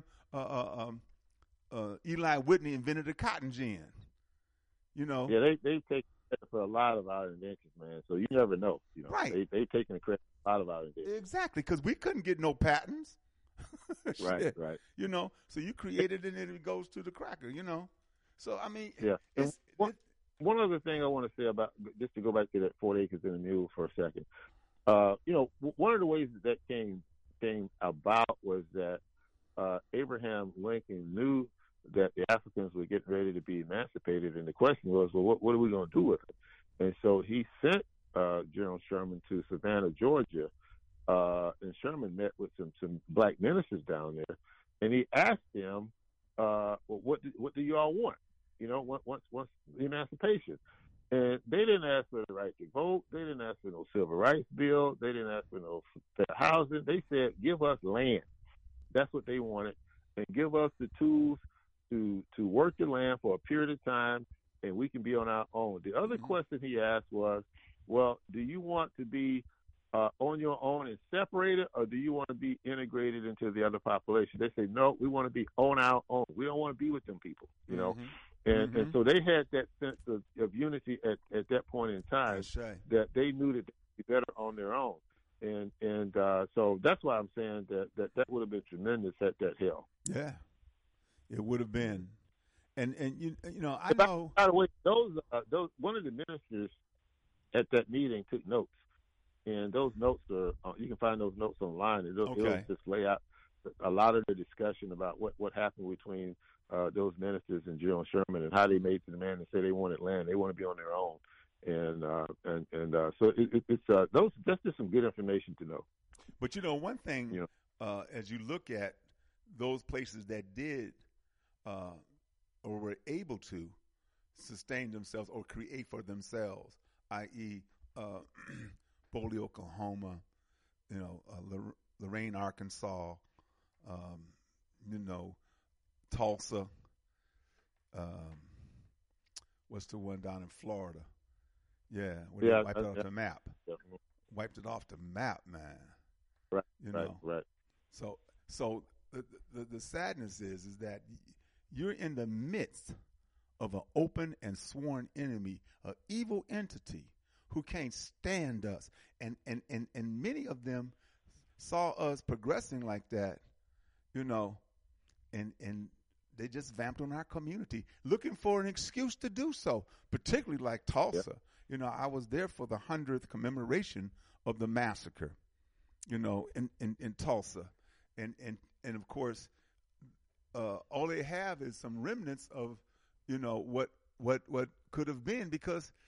Eli Whitney invented the cotton gin. Yeah, they've taken credit for a lot of our inventions, man. So you never know. Right? They've taken credit for a lot of our inventions. Exactly, because we couldn't get no patents. Right. So you created it and it goes to the cracker. So I mean, one other thing I want to say about, just to go back to that 40 acres and a mule for a second. One of the ways that came about was that Abraham Lincoln knew that the Africans were getting ready to be emancipated, and the question was, well, what are we going to do with it? And so he sent General Sherman to Savannah, Georgia, and Sherman met with some black ministers down there, and he asked them, what do you all want? Once emancipation. And they didn't ask for the right to vote. They didn't ask for no civil rights bill. They didn't ask for no fair housing. They said, give us land. That's what they wanted. And give us the tools to work the land for a period of time, and we can be on our own. The other question he asked was, well, do you want to be on your own and separated, or do you want to be integrated into the other population? They say, no, we want to be on our own. We don't want to be with them people, And so they had that sense of unity at that point in time, that they knew that they'd be better on their own. And so that's why I'm saying that would have been tremendous at that hill. Yeah, it would have been. And I know. By the way, those one of the ministers at that meeting took notes, and those notes are you can find those notes online, and it'll just lay out a lot of the discussion about what happened between those ministers and General Sherman, and how they made the demand and say they wanted land, they want to be on their own, and so it's that's just some good information to know. But one thing, as you look at those places that did or were able to sustain themselves or create for themselves, i.e., Boley, Oklahoma, Lorraine, Arkansas, Tulsa, what's the one down in Florida? Yeah, they wiped it off the map. Definitely. Wiped it off the map, man. Right. Right. So the sadness is that you're in the midst of an open and sworn enemy, an evil entity who can't stand us, and many of them saw us progressing like that, and they just vamped on our community, looking for an excuse to do so, particularly like Tulsa. Yeah. I was there for the 100th commemoration of the massacre, in Tulsa. And of course, all they have is some remnants of, what could have been, because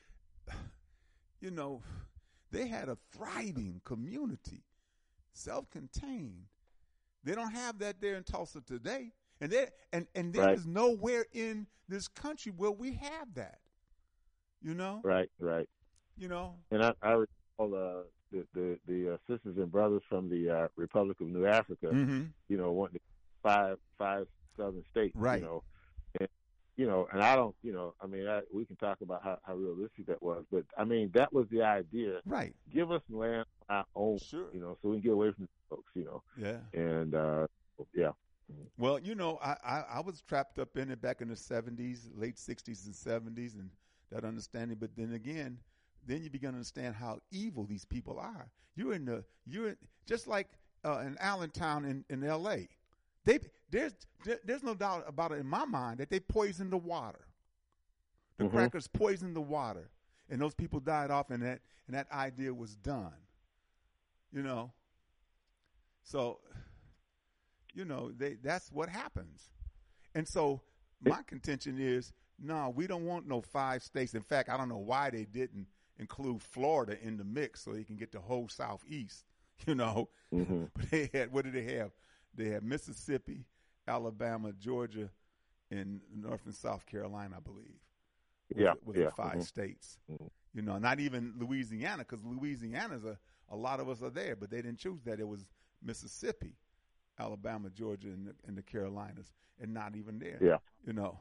you know, they had a thriving community, self-contained. They don't have that there in Tulsa today. And there is nowhere in this country where we have that. You know? Right. You know? And I recall the sisters and brothers from the Republic of New Africa, mm-hmm. you know, wanting five southern states, right. you know. And I don't, you know, I mean, we can talk about how realistic that was, but I mean, that was the idea. Right. Give us land on our own, sure. You know, so we can get away from the folks, you know. Yeah. And, yeah. Well, you know, I was trapped up in it back in the 70s, late 60s and 70s, and that understanding. But then again, then you begin to understand how evil these people are. You're just like in Allentown in L.A. There's no doubt about it in my mind that they poisoned the water. The mm-hmm. crackers poisoned the water, and those people died off, and that idea was done. You know, so you know that's what happens, and so my contention is no, we don't want no 5 states. In fact, I don't know why they didn't include Florida in the mix so they can get the whole Southeast. You know, mm-hmm. but they had, what did they have? They had Mississippi, Alabama, Georgia, and North and South Carolina, I believe. With the 5 mm-hmm. states. Mm-hmm. You know, not even Louisiana, because Louisiana's a lot of us are there, but they didn't choose that. It was Mississippi, Alabama, Georgia, and the Carolinas, and not even there. Yeah. You know,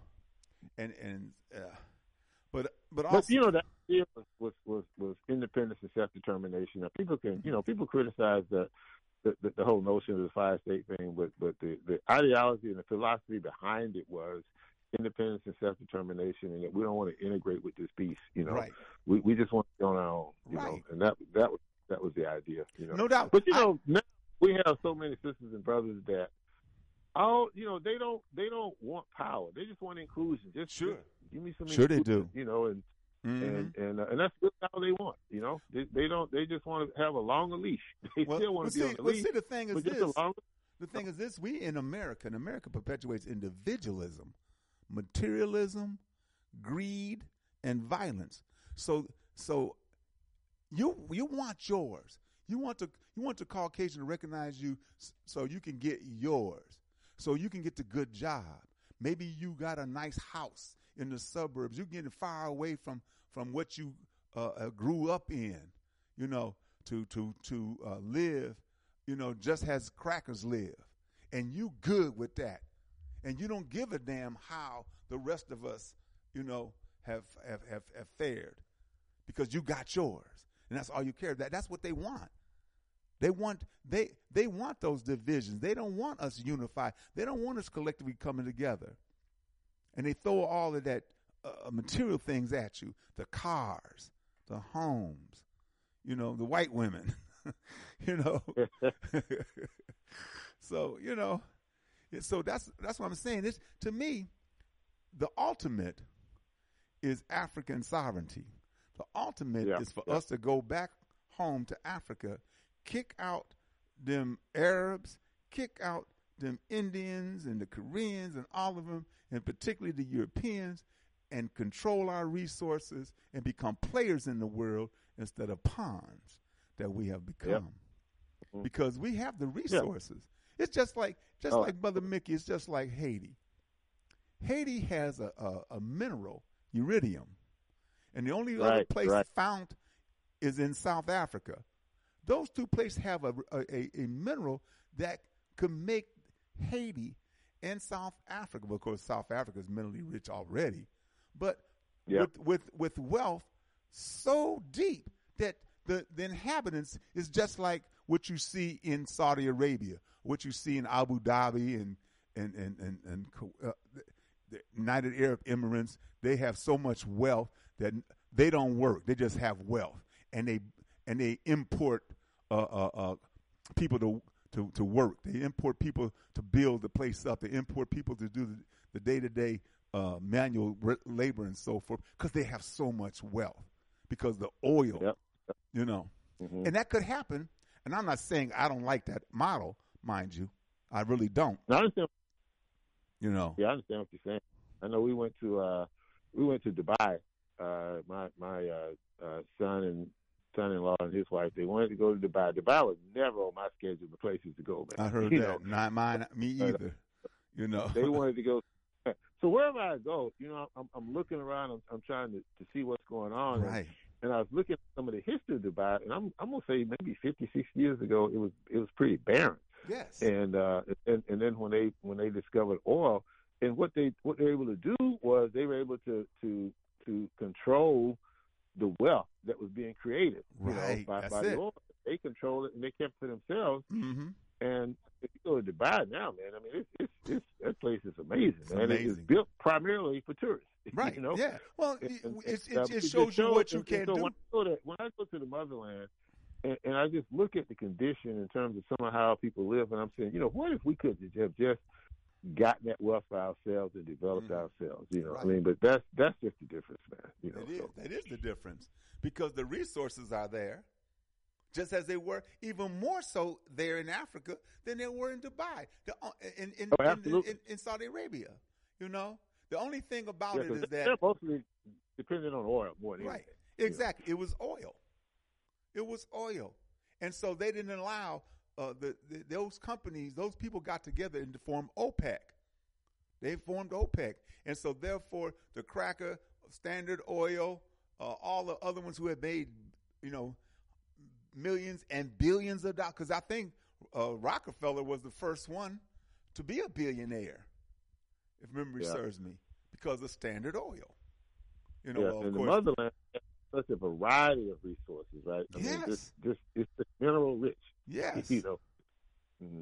but also, you know, that idea was independence and self-determination. Now, people criticize the whole notion of the 5-state thing, but the ideology and the philosophy behind it was independence and self-determination, and that we don't want to integrate with this beast. You know, right. we just want to be on our own. You right. know, and that was the idea. You know, no doubt. But you know, now we have so many sisters and brothers that they don't want power. They just want inclusion. Just sure. Give me some sure inclusion, they do. You know, and mm-hmm. and that's really all they want. You know, they just want to have a longer leash. They still want to be on the leash. See, the thing is this. The thing is this: we in America perpetuates individualism, materialism, greed, and violence. So you want yours. You want the Caucasian to recognize you, so you can get yours, so you can get the good job. Maybe you got a nice house in the suburbs. You're getting far away from what you grew up in, you know, to live, you know, just as crackers live. And you good with that. And you don't give a damn how the rest of us, you know, have fared, because you got yours. And that's all you care about. That's what they want. They want those divisions. They don't want us unified. They don't want us collectively coming together. And they throw all of that material things at you: the cars, the homes, you know, the white women, you know. So, you know, so that's what I'm saying. This, to me, the ultimate is African sovereignty. The ultimate is for us to go back home to Africa, kick out them Arabs, kick out them Indians and the Koreans and all of them, and particularly the Europeans, and control our resources and become players in the world instead of pawns that we have become. Yep. Because we have the resources. Yep. It's just like Brother Mickey, it's just like Haiti. Haiti has a mineral, uridium, and the only other place found is in South Africa. Those 2 places have a mineral that could make Haiti and South Africa, but of course South Africa is minerally rich already, but with wealth so deep that the inhabitants is just like what you see in Saudi Arabia, what you see in Abu Dhabi and the United Arab Emirates. They have so much wealth that they don't work; they just have wealth, and they import people to work. They import people to build the place up. They import people to do the day-to-day manual labor and so forth, because they have so much wealth, because the oil, you know. Mm-hmm. And that could happen. And I'm not saying I don't like that model, mind you. I really don't. I understand. You know. Yeah, I understand what you're saying. I know we went to Dubai my son-in-law and his wife, they wanted to go to Dubai. Dubai was never on my schedule of places to go, man. I heard you that. know? Not mine, me either. You know, They wanted to go. So wherever I go, you know, I'm looking around. I'm trying to see what's going on. right. And I was looking at some of the history of Dubai, and I'm gonna say maybe 50, 60 years ago, it was pretty barren. Yes. And then when they discovered oil, and what they were able to do was they were able to control the wealth that was being created, Right. by That's the it. oil. They controlled it and they kept it for themselves. Mm-hmm. And if you go to Dubai now, man, I mean, it's that place is amazing, It's man. amazing. It's built primarily for tourists, Right. You know. Yeah. Well, And it shows you what you can so do. When I go to the motherland, and I just look at the condition in terms of some of how people live, and I'm saying, you know, what if we could have just gotten that wealth for ourselves and developed ourselves? You know, Right. I mean, but that's just the difference, man. You know, It is. so. That is the difference because the resources are there, just as they were, even more so there in Africa than they were in Dubai, Absolutely. in Saudi Arabia. You know, the only thing about Yeah, it 'cause is they're that mostly dependent on oil more than right, anything. exactly. It was oil. It was oil, and so they didn't allow those companies. Those people got together and formed OPEC. They formed OPEC, and so therefore the cracker, Standard Oil, all the other ones who had made, you know, millions and billions of dollars. Because I think Rockefeller was the first one to be a billionaire, if memory serves me, because of Standard Oil. You know, Yeah, of and the course. motherland has such a variety of resources, right? I mean, Yes. it's mineral rich. Yes. You know. Mm-hmm.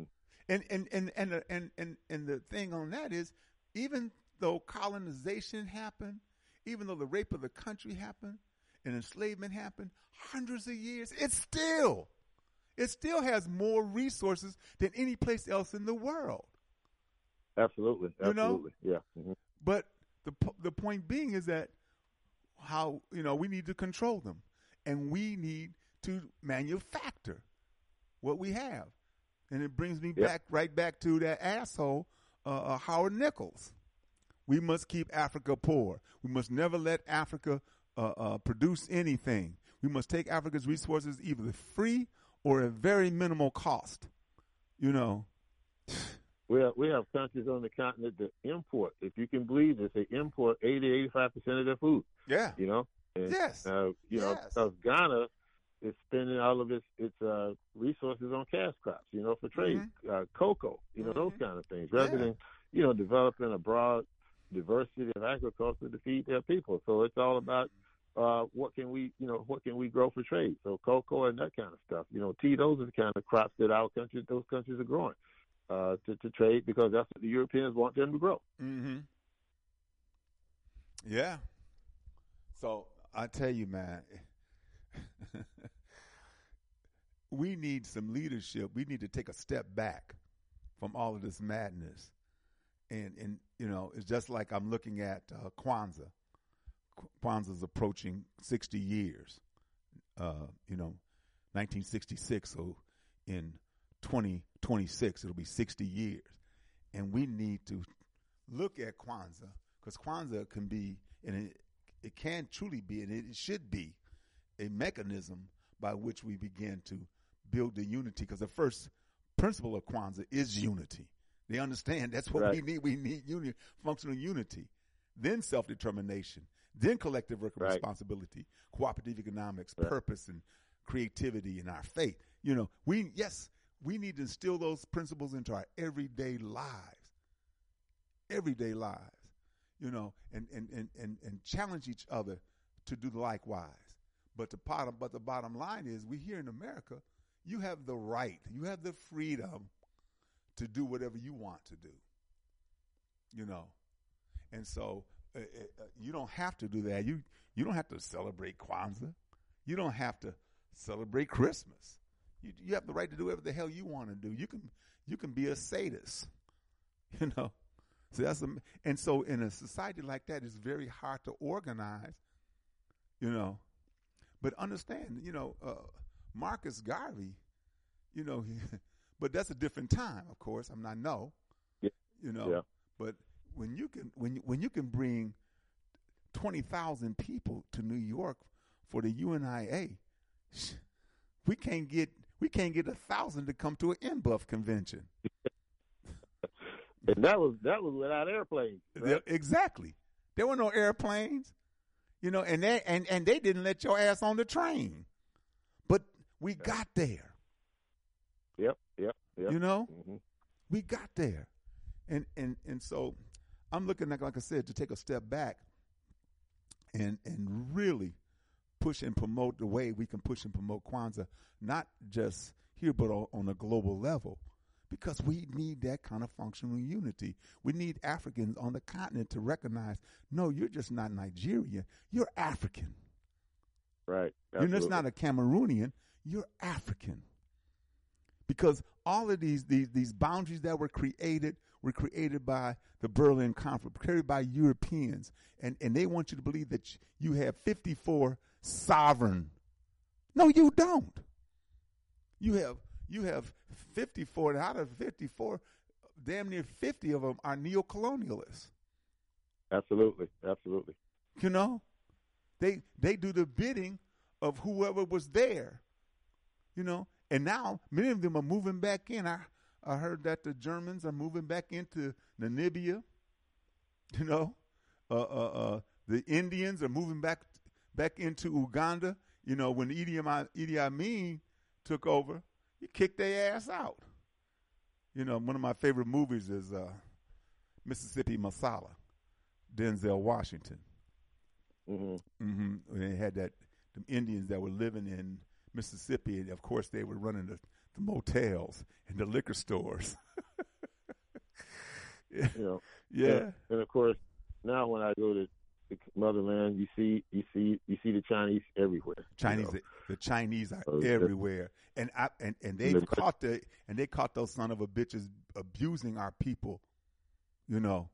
And the thing on that is, even though colonization happened, even though the rape of the country happened and enslavement happened hundreds of years, it still has more resources than any place else in the world. Absolutely. You know? Yeah. Mm-hmm. But the point being is that how, you know, we need to control them, and we need to manufacture what we have. And it brings me right back to that asshole, Howard Nichols. We must keep Africa poor. We must never let Africa produce anything. We must take Africa's resources either free or at very minimal cost. You know. Well, we have countries on the continent that import, if you can believe this, they import 80-85% of their food. Yeah. You know? And, Yes. You know, Yes. because Ghana is spending all of its resources on cash crops, you know, for trade, cocoa, you know, those kind of things, rather than, you know, developing a broad diversity of agriculture to feed their people. So it's all about what can we grow for trade? So cocoa and that kind of stuff. You know, tea, those are the kind of crops that those countries are growing to trade, because that's what the Europeans want them to grow. Mm-hmm. Yeah. So I tell you, man, we need some leadership. We need to take a step back from all of this madness. And you know, it's just like I'm looking at Kwanzaa. Kwanzaa's approaching 60 years. You know, 1966. So in 2026, it'll be 60 years. And we need to look at Kwanzaa, because Kwanzaa can be, and it can truly be, and it should be, a mechanism by which we begin to build the unity, because the first principle of Kwanzaa is unity. They understand that's what we need. We need unity, functional unity, then self-determination, then collective work responsibility, cooperative economics, purpose, and creativity, and our faith. You know, we need to instill those principles into our everyday lives, you know, and challenge each other to do likewise. But the bottom line is, we here in America, you have the right, you have the freedom to do whatever you want to do, you know. And so you don't have to do that. You don't have to celebrate Kwanzaa. You don't have to celebrate Christmas. You have the right to do whatever the hell you want to do. You can be a sadist, you know. So and so in a society like that, it's very hard to organize, you know. But understand, you know, Marcus Garvey, you know, but that's a different time, of course. you know. Yeah. But when you can bring 20,000 people to New York for the UNIA. We can't get 1,000 to come to an NBUF convention. And that was without airplanes. Right? Exactly. There were no airplanes, and they didn't let your ass on the train. But we got there. Yep. We got there. And so I'm looking at, like I said, to take a step back and really push and promote the way we can push and promote Kwanzaa, not just here, but on a global level, because we need that kind of functional unity. We need Africans on the continent to recognize, no, you're just not Nigerian. You're African. Right. Absolutely. You're just not a Cameroonian. You're African. Because all of these boundaries that were created by the Berlin Conference, created by Europeans, and they want you to believe that you have 54 sovereign. No, you don't. You have 54, and out of 54, damn near 50 of them are neocolonialists. Absolutely. They do the bidding of whoever was there, And now many of them are moving back in. I heard that the Germans are moving back into Namibia. The Indians are moving back into Uganda. When Idi Amin took over, he kicked their ass out. One of my favorite movies is Mississippi Masala, Denzel Washington. Mm-hmm. They had the Indians that were living in Mississippi, and of course they were running the motels and the liquor stores. Yeah. And of course, now when I go to the motherland, you see the Chinese everywhere. The Chinese are everywhere, and they caught those son of a bitches abusing our people. In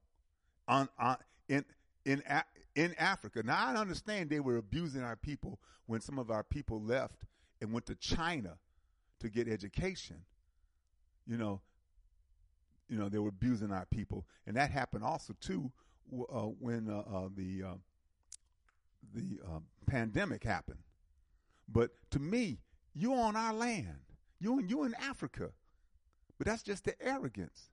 Africa. Now I understand they were abusing our people when some of our people left and went to China to get education. They were abusing our people, and that happened also too when the pandemic happened. But to me, you on our land, you in Africa, but that's just the arrogance,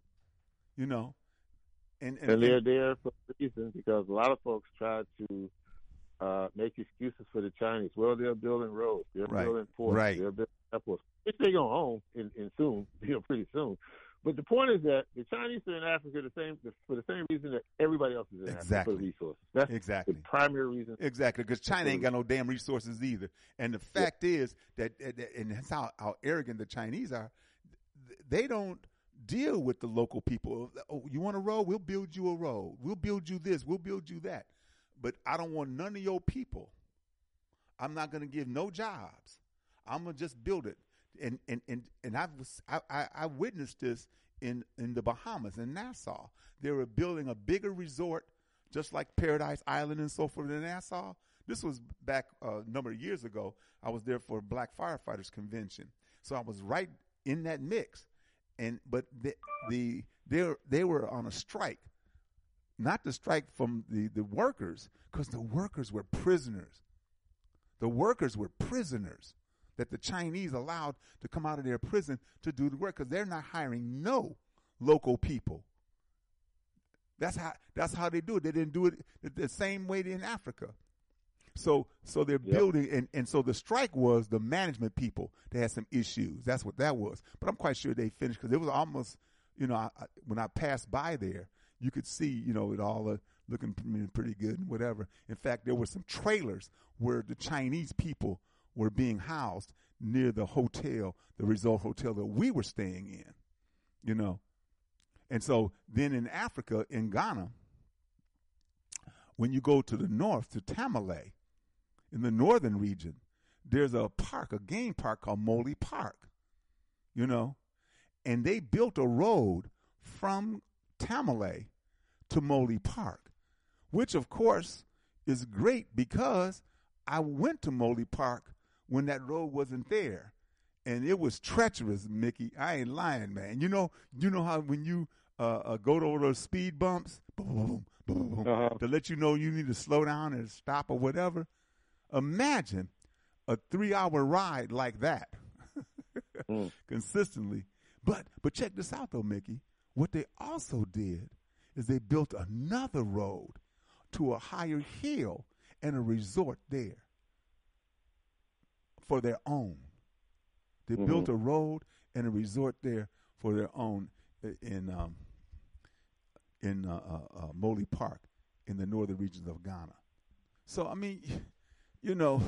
And they're there for a reason, because a lot of folks try to make excuses for the Chinese. Well, they're building roads, they're building ports, they're building airports, which they're going home in soon, pretty soon. But the point is that the Chinese are in Africa for the same reason that everybody else is in Africa, for the resources. That's the primary reason. Exactly, because China ain't got no damn resources either. And the fact is that, and that's how arrogant the Chinese are, they don't deal with the local people. Oh, you want a road? We'll build you a road. We'll build you this. We'll build you that. But I don't want none of your people. I'm not going to give no jobs. I'm going to just build it. And I witnessed this in the Bahamas, in Nassau. They were building a bigger resort, just like Paradise Island and so forth in Nassau. This was back a number of years ago. I was there for a Black Firefighters Convention. So I was right in that mix. But they were on a strike, not the strike from the workers, because the workers were prisoners. The workers were prisoners that the Chinese allowed to come out of their prison to do the work, because they're not hiring no local people. That's how they do it. They didn't do it the same way in Africa. So they're building, and so the strike was the management people. They had some issues. That's what that was. But I'm quite sure they finished, because it was almost, when I passed by there, you could see, it all looking pretty good and whatever. In fact, there were some trailers where the Chinese people were being housed near the hotel, the resort hotel that we were staying in, And so then in Africa, in Ghana, when you go to the north, to Tamale, in the northern region, there's a game park called Mole Park, and they built a road from Tamale to Mole Park, which of course is great, because I went to Mole Park when that road wasn't there, and it was treacherous, Mickey. I ain't lying, man. You know how when you go over those speed bumps, boom, boom, boom, boom, to let you know you need to slow down and stop or whatever. Imagine a 3-hour ride like that consistently. But check this out, though, Mickey. What they also did is they built another road to a higher hill and a resort there for their own. They built a road and a resort there for their own in Mole Park in the northern regions of Ghana. So, I mean, you know,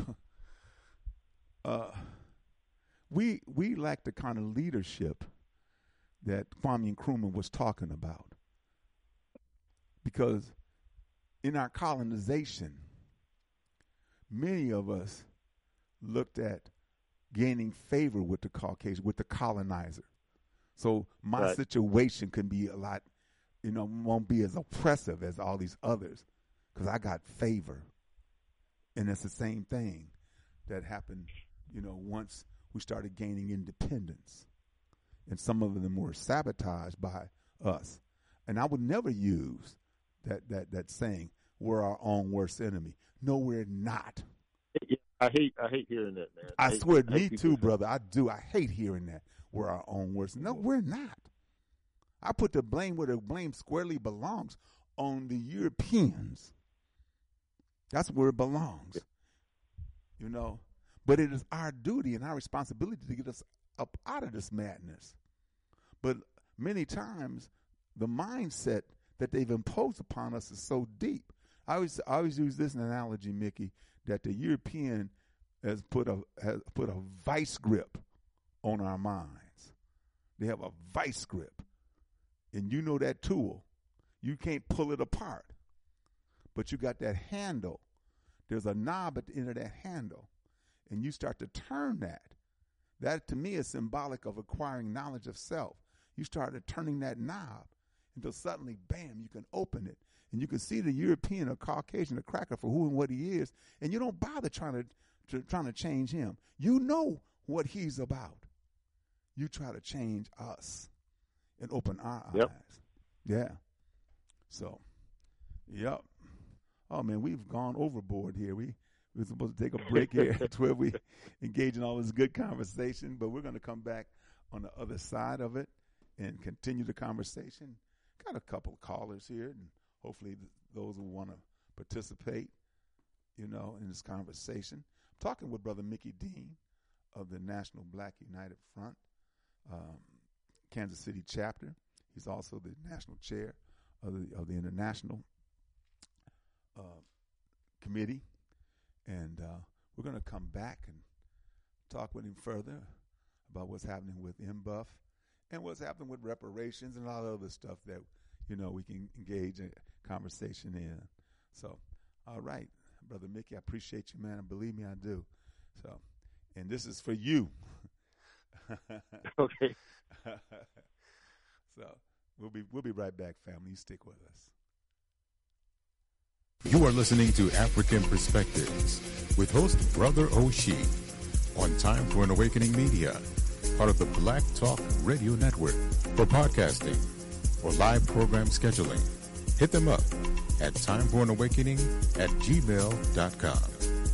we lack the kind of leadership that Kwame Nkrumah was talking about. Because in our colonization, many of us looked at gaining favor with the Caucasian, with the colonizer. So my situation can be a lot, won't be as oppressive as all these others because I got favor. And it's the same thing that happened, once we started gaining independence. And some of them were sabotaged by us. And I would never use that saying, we're our own worst enemy. No, we're not. I hate hearing that, man. I swear, me too, brother. I do. I hate hearing that. We're our own worst. No, we're not. I put the blame where the blame squarely belongs, on the Europeans. That's where it belongs. But it is our duty and our responsibility to get us up out of this madness. But many times, the mindset that they've imposed upon us is so deep. I always use this analogy, Mickey, that the European has put a vice grip on our minds. They have a vice grip. And you know that tool. You can't pull it apart. But you got that handle. There's a knob at the end of that handle. And you start to turn that. That, to me, is symbolic of acquiring knowledge of self. You started turning that knob until suddenly, bam, you can open it. And you can see the European or Caucasian or cracker for who and what he is. And you don't bother trying to change him. You know what he's about. You try to change us and open our eyes. Yeah. So, yep. Oh, man, we've gone overboard here. We're supposed to take a break here where we engage in all this good conversation, but we're going to come back on the other side of it and continue the conversation. Got a couple of callers here, and hopefully those who want to participate, in this conversation. I'm talking with Brother Mickey Dean of the National Black United Front, Kansas City chapter. He's also the national chair of the International Committee. And we're going to come back and talk with him further about what's happening with MBUF and what's happening with reparations and all other stuff that, we can engage in conversation in. So, all right, Brother Mickey, I appreciate you, man. And believe me, I do. So, and this is for you. Okay. So we'll be right back, family. You stick with us. You are listening to African Perspectives with host Brother Oshie on Time for an Awakening Media, part of the Black Talk Radio Network. For podcasting or live program scheduling, hit them up at timeforanawakening@gmail.com.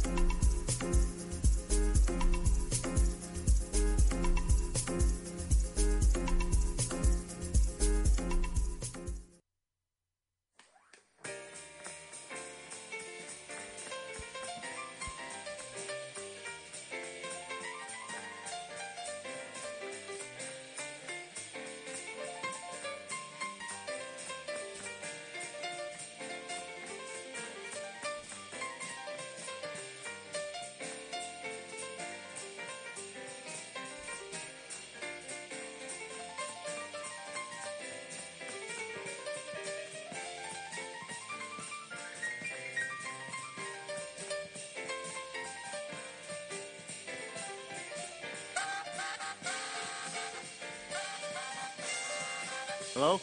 Hello?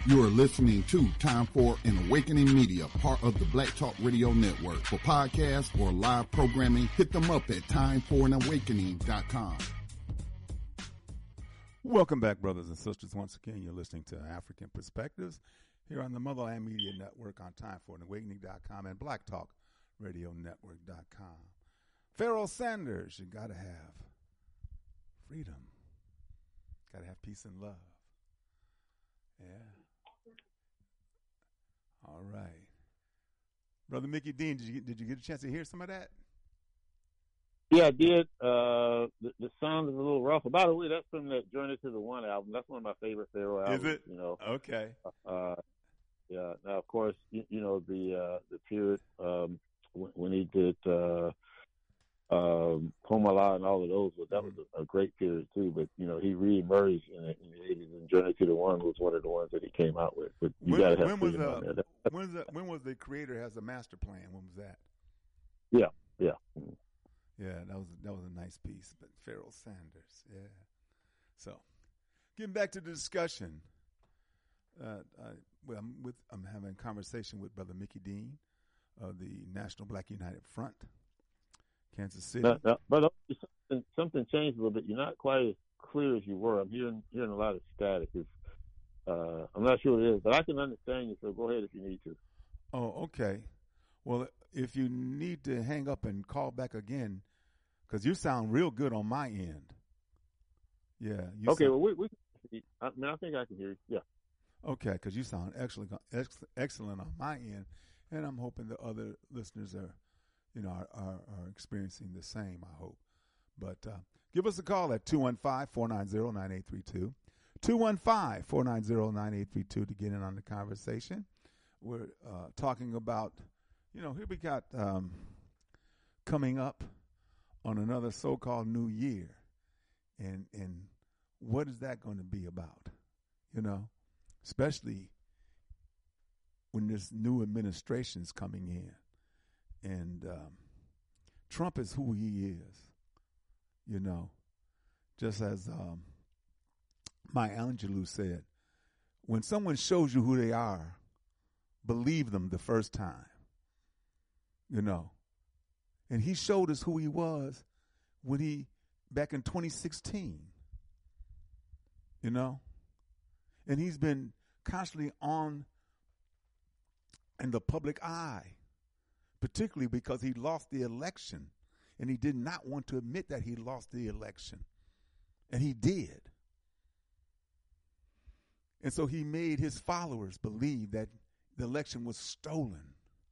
You are listening to Time for an Awakening Media, part of the Black Talk Radio Network. For podcasts or live programming, hit them up at timeforanawakening.com. Welcome back, brothers and sisters. Once again, you're listening to African Perspectives here on the Motherland Media Network on timeforanawakening.com and blacktalkradionetwork.com. Pharaoh Sanders, you got to have freedom. Got to have peace and love. Yeah. All right. Brother Mickey Dean, did you get a chance to hear some of that? Yeah, I did. The sound is a little rough. By the way, that's from the Journey to the One album. That's one of my favorite Pharaoh albums. Is it? You know. Okay. Yeah. Now, of course, you know the period when he did Homala and all of those. That was a great period too. But you know, he reemerged in the 80s, and Journey to the One was one of the ones that he came out with. But you got to have freedom on there. When was the Creator Has a Master Plan? When was that? Yeah. Yeah, that was a nice piece. But Pharaoh Sanders, yeah. So, getting back to the discussion, I'm having a conversation with Brother Mickey Dean of the National Black United Front, Kansas City. But something changed a little bit. You're not quite as clear as you were. I'm hearing a lot of static. I'm not sure what it is, but I can understand you. So go ahead if you need to. Oh, okay. Well, if you need to hang up and call back again, because you sound real good on my end. Yeah. Okay. Well, I think I can hear you. Yeah. Okay, because you sound excellent on my end, and I'm hoping the other listeners are experiencing the same. I hope. But give us a call at 215-490-9832. 215-490-9832 to get in on the conversation. We're talking about, here we got coming up on another so-called new year. And what is that going to be about? Especially when this new administration is coming in. And Trump is who he is, just as Maya Angelou said, when someone shows you who they are, believe them the first time, And he showed us who he was back in 2016, And he's been constantly on in the public eye, particularly because he lost the election, and he did not want to admit that he lost the election, and he did. And so he made his followers believe that the election was stolen.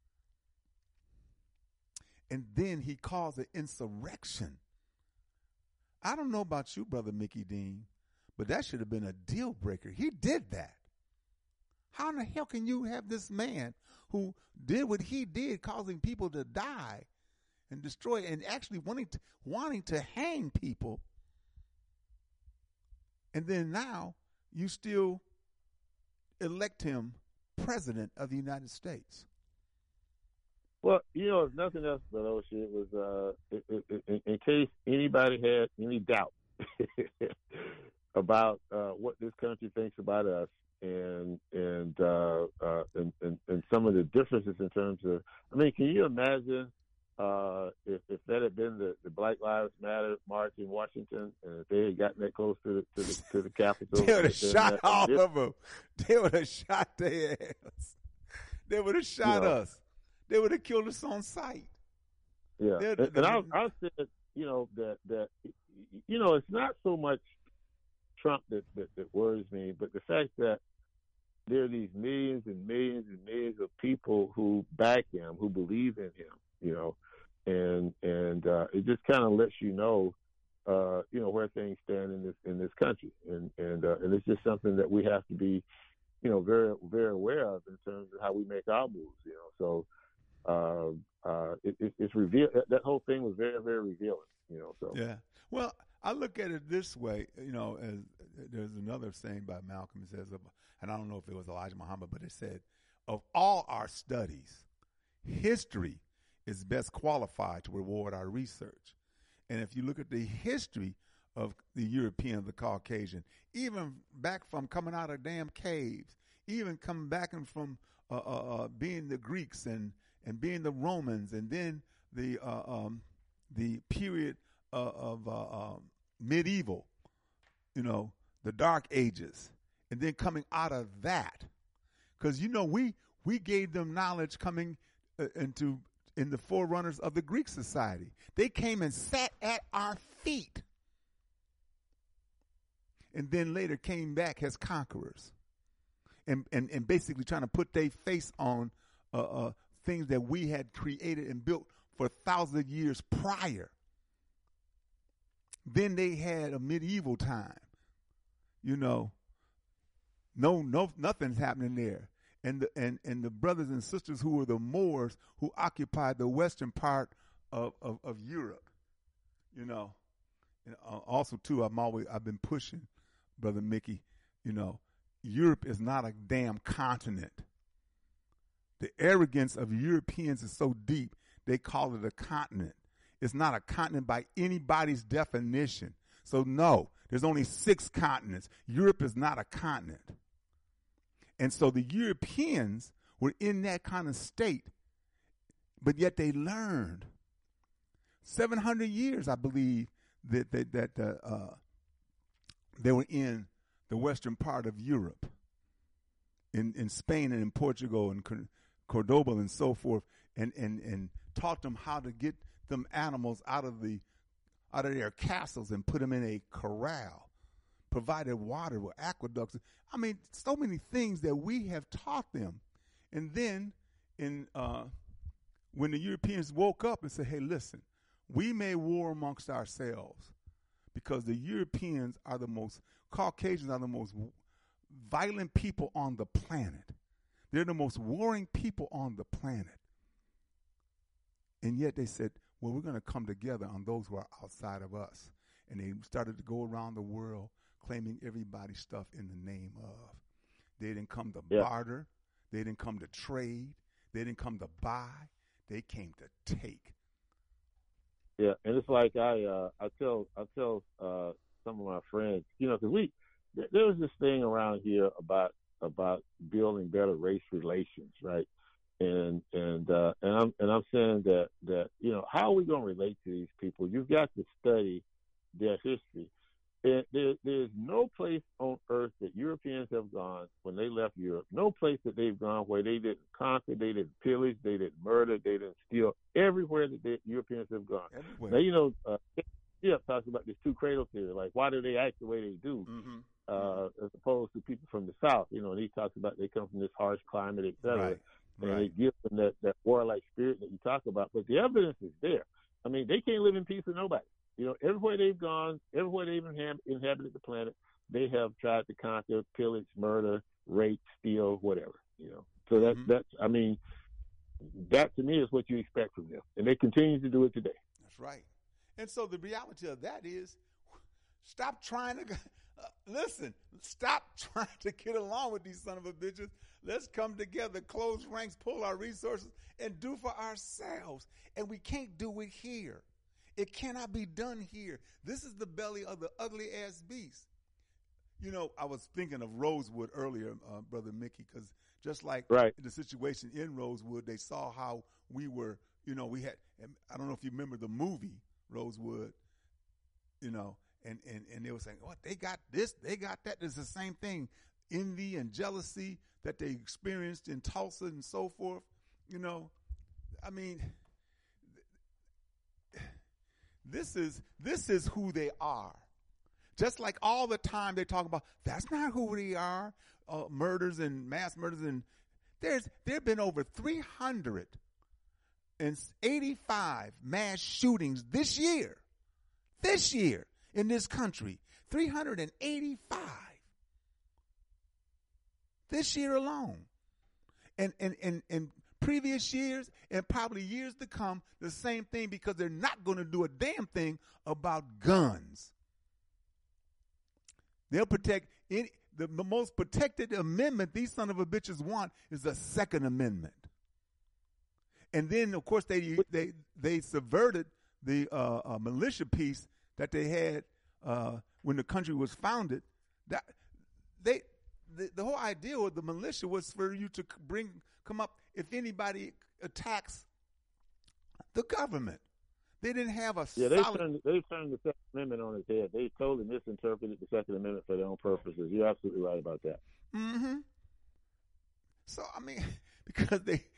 And then he caused an insurrection. I don't know about you, Brother Mickey Dean, but that should have been a deal breaker. He did that. How in the hell can you have this man who did what he did, causing people to die and destroy, and actually wanting to hang people, and then now you still elect him president of the United States? Well, if nothing else, but it was in case anybody had any doubt about what this country thinks about us, and some of the differences in terms of, can you imagine if that had been the Black Lives Matter march in Washington, and if they had gotten that close to the Capitol? They would have shot all of them. They would have shot their ass. They would have shot us. They would have killed us on sight. Yeah, and I said, that it's not so much Trump that worries me, but the fact that there are these millions and millions and millions of people who back him, who believe in him, and it just kind of lets you know where things stand in this country, and it's just something that we have to be, very, very aware of in terms of how we make our moves, So it's revealed. That whole thing was very, very revealing, So yeah. Well, I look at it this way, as there's another saying by Malcolm. It says, and I don't know if it was Elijah Muhammad, but it said, of all our studies, history is best qualified to reward our research. And if you look at the history of the European, the Caucasian, even back from coming out of damn caves, even coming back and from being the Greeks and being the Romans, and then the period of medieval, the Dark Ages, and then coming out of that, because we gave them knowledge coming in the forerunners of the Greek society. They came and sat at our feet, and then later came back as conquerors, and basically trying to put their face on things that we had created and built for thousands of years prior. Then they had a medieval time, nothing's happening there. And the brothers and sisters who were the Moors who occupied the western part of Europe, And also too, I've been pushing, Brother Mickey, Europe is not a damn continent. The arrogance of Europeans is so deep, they call it a continent. It's not a continent by anybody's definition. So no, there's only 6 continents. Europe is not a continent. And so the Europeans were in that kind of state, but yet they learned 700 years, I believe, that they were in the western part of Europe, in Spain and in Portugal and Cordoba and so forth, and taught them how to get them animals out of their castles and put them in a corral, provided water with aqueducts. I mean, so many things that we have taught them. And then when the Europeans woke up and said, hey, listen, we may war amongst ourselves because the Europeans are Caucasians are the most violent people on the planet. They're the most warring people on the planet. And yet they said, well, we're going to come together on those who are outside of us. And they started to go around the world claiming everybody's stuff in the name of. They didn't come to barter. They didn't come to trade. They didn't come to buy. They came to take. Yeah, and it's like I tell some of my friends, because there was this thing around here about building better race relations, right? And I'm saying that how are we going to relate to these people? You've got to study their history. There's no place on earth that Europeans have gone when they left Europe, no place that they've gone where they didn't conquer, they didn't pillage, they didn't murder, they didn't steal. Everywhere that the Europeans have gone. Everywhere. Now, talks about this two-cradle theory, like why do they act the way they do, as opposed to people from the South, and he talks about they come from this harsh climate, et cetera. Right. And they give them that warlike spirit that you talk about. But the evidence is there. I mean, they can't live in peace with nobody. Everywhere they've gone, everywhere they've inhabited the planet, they have tried to conquer, pillage, murder, rape, steal, whatever. So that's I mean, that to me is what you expect from them, and they continue to do it today. That's right. And so the reality of that is, stop trying to stop trying to get along with these son of a bitches. Let's come together, close ranks, pull our resources, and do for ourselves. And we can't do it here. It cannot be done here. This is the belly of the ugly-ass beast. I was thinking of Rosewood earlier, Brother Mickey, because just like the situation in Rosewood, they saw how we were, we had, I don't know if you remember the movie Rosewood, and they were saying, what, they got this, they got that. It's the same thing, envy and jealousy that they experienced in Tulsa and so forth. I mean, this is who they are. Just like all the time they talk about, that's not who they are, murders and mass murders. And there have been over 385 mass shootings this year in this country. 385 this year alone. And previous years and probably years to come, the same thing, because they're not going to do a damn thing about guns. They'll protect the most protected amendment these son of a bitches want is the Second Amendment. And then, of course, they subverted the militia piece that they had when the country was founded. That the whole idea of the militia was for you to come up if anybody attacks the government. They didn't have a they solid. They turned the Second Amendment on its head. They totally misinterpreted the Second Amendment for their own purposes. You're absolutely right about that. Mm-hmm. So I mean, because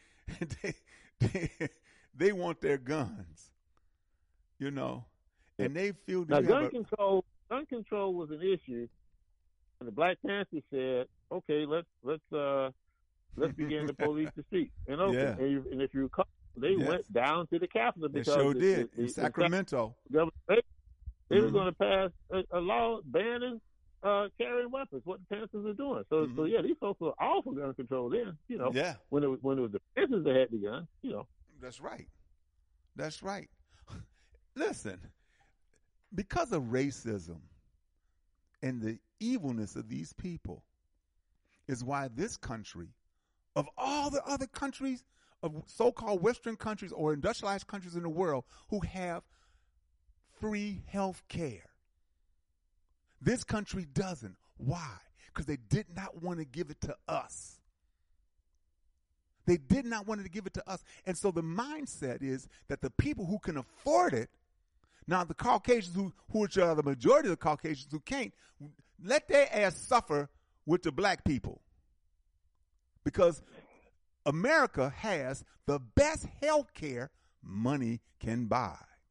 they want their guns, you know, and they feel now gun control was an issue, and the Black Panthers said, "Okay, let's begin to police the streets." And and if you recall, they went down to the Capitol because they sure did in Sacramento. They were going to pass a law banning carrying weapons. What the Panthers are doing. So these folks were all for gun control then. You know, when it was the Panthers that had the gun. You know, that's right. That's right. Listen, because of racism and the evilness of these people, is why this country, of all the other countries, of so-called Western countries or industrialized countries in the world who have free health care, this country doesn't. Why? Because they did not want to give it to us. They did not want to give it to us. And so the mindset is that the people who can afford it, now the Caucasians which are the majority of the Caucasians who can't, let their ass suffer with the black people. Because America has the best health care money can buy.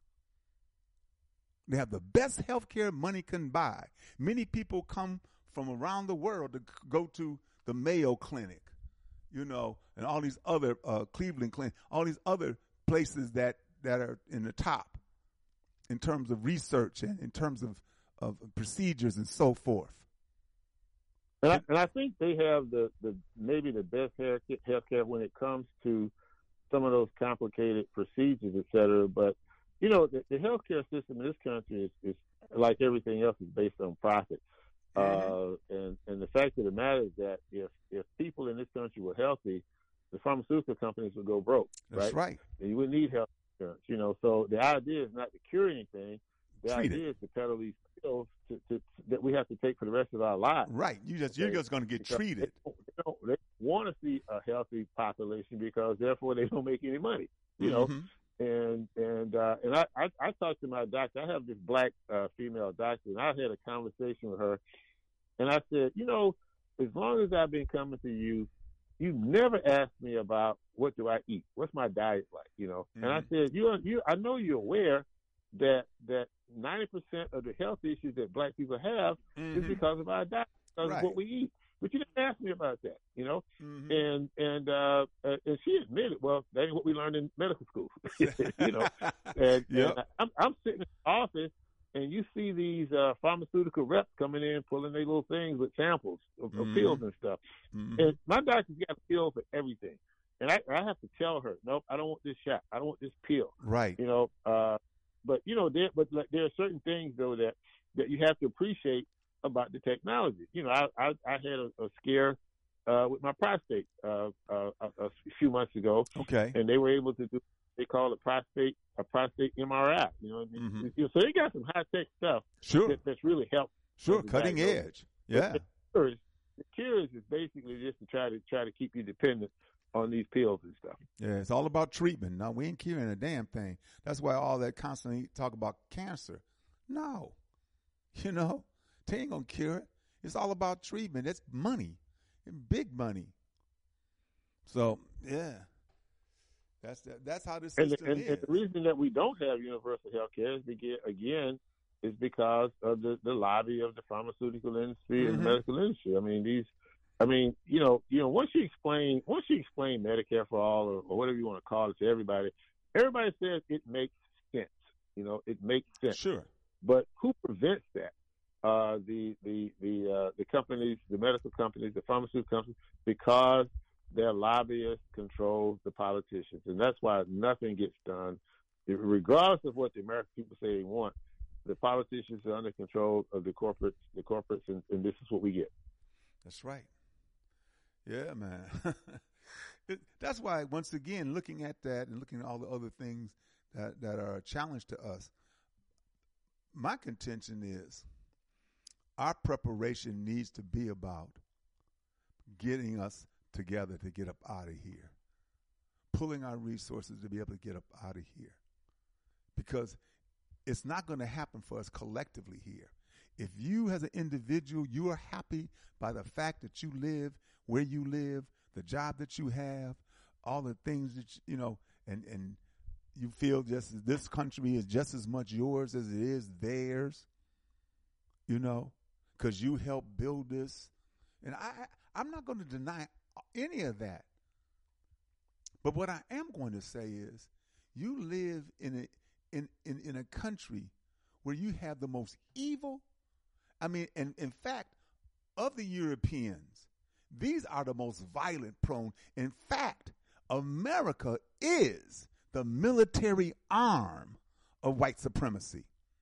They have the best health care money can buy. Many people come from around the world to go to the Mayo Clinic, you know, and all these other Cleveland Clinic, all these other places that are in the top in terms of research and in terms of procedures and so forth. And I think they have the maybe the best health care when it comes to some of those complicated procedures, et cetera. But, you know, the healthcare system in this country is like everything else, is based on profit. And the fact of the matter is that if people in this country were healthy, the pharmaceutical companies would go broke. That's right. And you wouldn't need health insurance, you know. So the idea is not to cure anything. The idea is to peddle these pills that we have to take for the rest of our lives. Right. You're just going to get treated. They want to see a healthy population because therefore they don't make any money. You know. And I talked to my doctor. I have this black female doctor, and I had a conversation with her, and I said, you know, as long as I've been coming to you, you never asked me about what do I eat, what's my diet like, you know. And I said, I know you're aware that 90% of the health issues that black people have is because of our diet, because of what we eat. But you didn't ask me about that, you know. And she admitted, well, that ain't what we learned in medical school, you know. And I'm sitting in the office, and you see these pharmaceutical reps coming in, pulling their little things with samples of pills and stuff. And my doctor's got a pill for everything. And I have to tell her, nope, I don't want this shot. I don't want this pill. Right. You know, but, you know, there are certain things, though, that you have to appreciate about the technology. You know, I had a scare with my prostate a few months ago. Okay. And they were able to do, they call it a prostate MRI. You know, so they got some high tech stuff. Sure. That's really helpful. Sure, cutting edge. Yeah. The cures is basically just to try to keep you dependent on these pills and stuff. Yeah, it's all about treatment. No, we ain't curing a damn thing. That's why all that constantly talk about cancer. No, you know, they ain't gonna cure it. It's all about treatment. It's money, big money. So yeah, that's how this system is. And the reason that we don't have universal health care is because of the lobby of the pharmaceutical industry and the medical industry. I mean, you know, once you explain Medicare for all or whatever you want to call it to everybody says it makes sense. You know, it makes sense. Sure. But who prevents that? The companies, the medical companies, the pharmaceutical companies, because their lobbyists control the politicians, and that's why nothing gets done, regardless of what the American people say they want. The politicians are under control of the corporates, and this is what we get. That's right. Yeah, man. That's why, once again, looking at that and looking at all the other things that are a challenge to us, my contention is our preparation needs to be about getting us together to get up out of here, pulling our resources to be able to get up out of here, because it's not going to happen for us collectively here. If you as an individual, you are happy by the fact that you live where you live, the job that you have, all the things that you know, and you feel just as this country is just as much yours as it is theirs, you know, because you helped build this. And I'm not going to deny any of that. But what I am going to say is you live in a country where you have the most evil, I mean, and in fact, of the Europeans, these are the most violent prone. In fact, America is the military arm of white supremacy.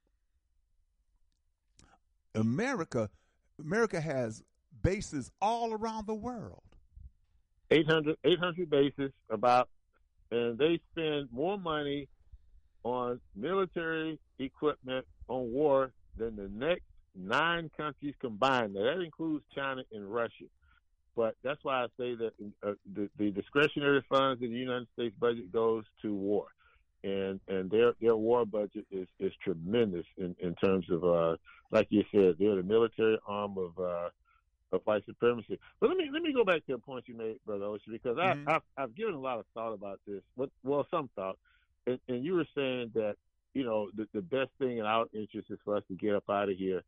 America has bases all around the world. 800 bases about, and they spend more money on military equipment on war than the next 9 countries combined. Now, that includes China and Russia. But that's why I say that the discretionary funds in the United States budget goes to war. And their war budget is tremendous in terms of, like you said, they're the military arm of white supremacy. But let me go back to a point you made, Brother Oshie, because I've given a lot of thought about this. Some thought, and you were saying that, you know, the best thing in our interest is for us to get up out of here.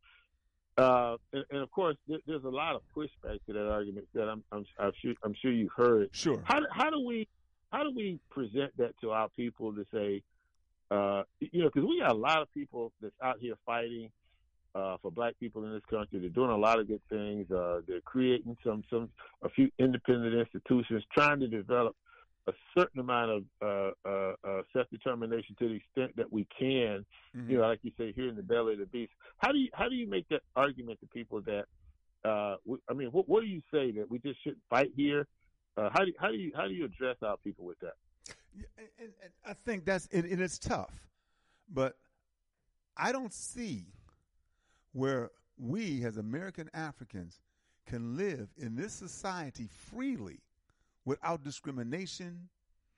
And of course, there's a lot of pushback to that argument that I'm sure you've heard. Sure. How do we present that to our people to say, you know, because we got a lot of people that's out here fighting for black people in this country. They're doing a lot of good things. They're creating a few independent institutions, trying to develop a certain amount of self-determination to the extent that we can, you know, like you say, here in the belly of the beast. How do you make that argument to people that, I mean, what do you say, that we just shouldn't fight here? How do you address our people with that? And I think that's it. It's tough, but I don't see where we as American Africans can live in this society freely, without discrimination,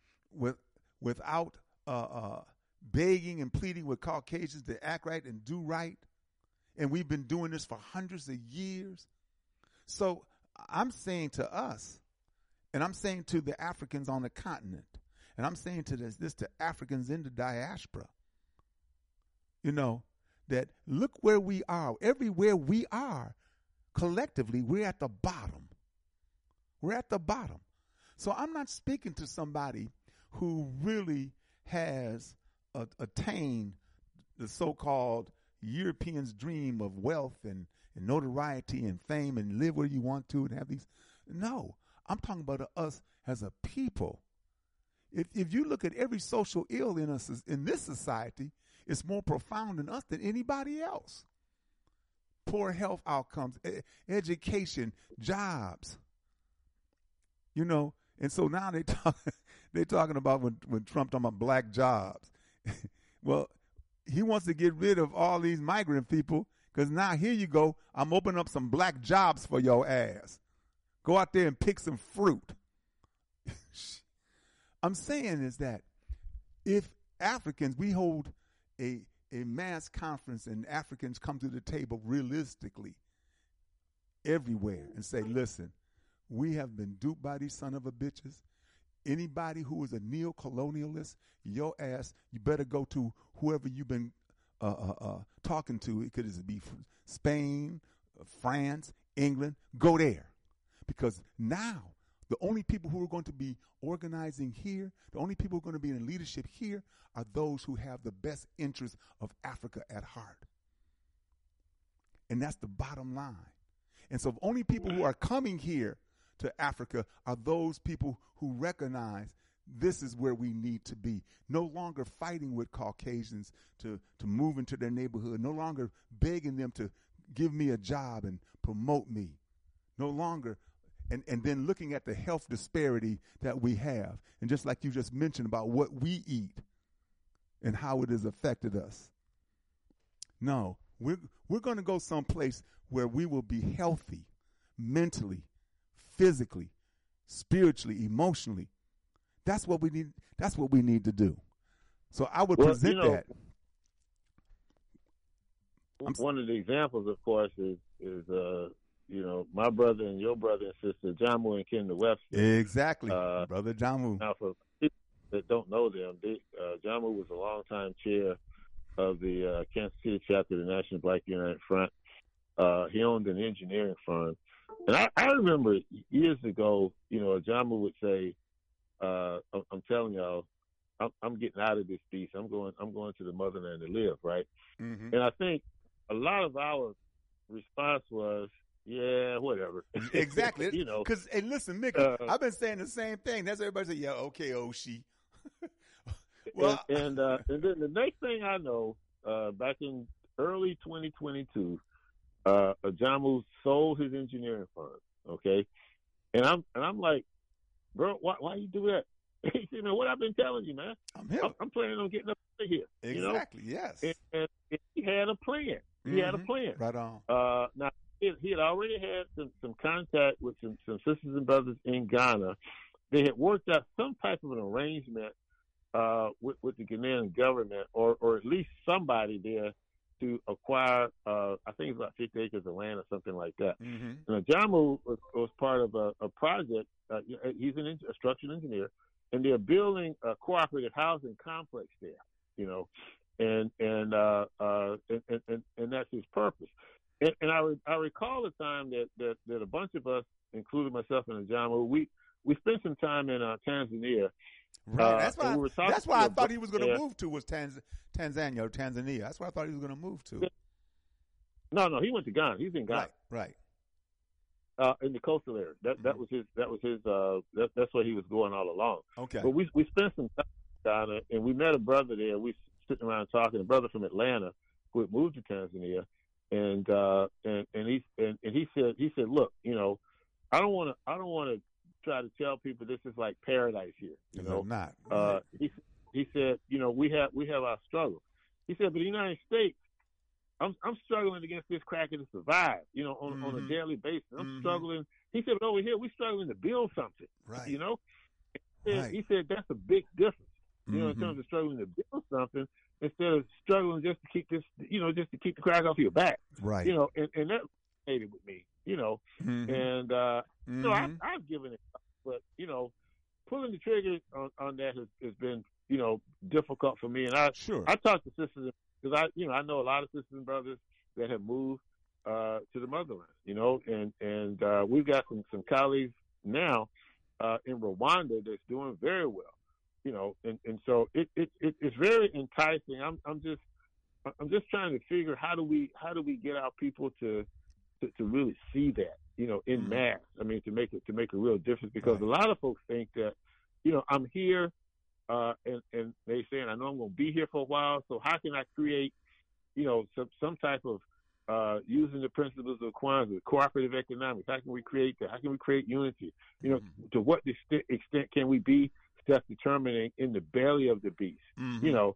without begging and pleading with Caucasians to act right and do right. And we've been doing this for hundreds of years. So I'm saying to us, and I'm saying to the Africans on the continent, and I'm saying to this to Africans in the diaspora, you know, that look where we are. Everywhere we are, collectively, we're at the bottom. We're at the bottom. So I'm not speaking to somebody who really has attained the so-called Europeans' dream of wealth and notoriety and fame and live where you want to and have these. No, I'm talking about us as a people. If you look at every social ill in us in this society, it's more profound in us than anybody else. Poor health outcomes, education, jobs. You know, and so now they're talking about when Trump talking about black jobs. Well, he wants to get rid of all these migrant people, because now here you go, I'm opening up some black jobs for your ass. Go out there and pick some fruit. I'm saying is that if Africans, we hold a mass conference and Africans come to the table realistically everywhere and say, listen, we have been duped by these son of a bitches. Anybody who is a neo-colonialist, your ass, you better go to whoever you've been talking to. It could be Spain, France, England. Go there. Because now the only people who are going to be organizing here, the only people who are going to be in leadership here are those who have the best interests of Africa at heart. And that's the bottom line. And so the only people who are coming here to Africa are those people who recognize this is where we need to be. No longer fighting with Caucasians to move into their neighborhood. No longer begging them to give me a job and promote me. No longer, and then looking at the health disparity that we have. And just like you just mentioned about what we eat and how it has affected us. No, we're going to go someplace where we will be healthy, mentally, physically, spiritually, emotionally. That's what we need. That's what we need to do. So I would present that. One of the examples, of course, is my brother and your brother and sister, Jamu and Kenda Webster. Exactly, Brother Jamu. Now, for people that don't know them, Jamu was a longtime chair of the Kansas City chapter of the National Black United Front. He owned an engineering firm. And I remember years ago, Jamu would say, I'm telling y'all, I'm getting out of this piece. I'm going to the motherland to live, right? Mm-hmm. And I think a lot of our response was, yeah, whatever. Exactly. Because, hey, listen, Mickey, I've been saying the same thing. That's everybody say, yeah, okay, Oshie. Well, and then the next thing I know, back in early 2022, Jamu sold his engineering firm. Okay, and I'm like, bro, why you do that? He said, man, what I've been telling you, man. I'm planning on getting up out of here. Exactly. Yes. And he had a plan. He had a plan. Right on. Now he had already had some contact with some sisters and brothers in Ghana. They had worked out some type of an arrangement with the Ghanaian government, or at least somebody there, to acquire, I think it's about 50 acres of land or something like that. Mm-hmm. And Jamu was part of a project. He's a structural engineer, and they're building a cooperative housing complex there. And that's his purpose. And I recall the time that a bunch of us, including myself and Jamu, we spent some time in Tanzania. Right. That's why I thought he was going to move to was Tanzania or Tanzania. That's where I thought he was going to move to. No, he went to Ghana. He's in Ghana. Right. In the coastal area. That was his. That's where he was going all along. Okay. But we spent some time in Ghana, and we met a brother there. We sitting around talking. A brother from Atlanta who had moved to Tanzania, and he said, look, I don't want to try to tell people this is like paradise here. Not. He said, we have our struggles. He said, but the United States, I'm struggling against this cracker to survive, on a daily basis. I'm struggling. He said, but over here, we're struggling to build something, right. He said that's a big difference, in terms of struggling to build something instead of struggling just to keep this, just to keep the crack off your back. Right. And that resonated with me, and, I've given it, but, pulling the trigger on that has been, difficult for me. And I talk to sisters, because I know a lot of sisters and brothers that have moved to the motherland, and we've got some colleagues now in Rwanda that's doing very well, and so it's very enticing. I'm just trying to figure how do we get our people to really see that, in mass. I mean, to make a real difference, because a lot of folks think that, I'm here, and they saying, I know I'm going to be here for a while, so how can I create, some type of using the principles of Kwanzaa, cooperative economics? How can we create that? How can we create unity? To what extent can we be self-determining in the belly of the beast? So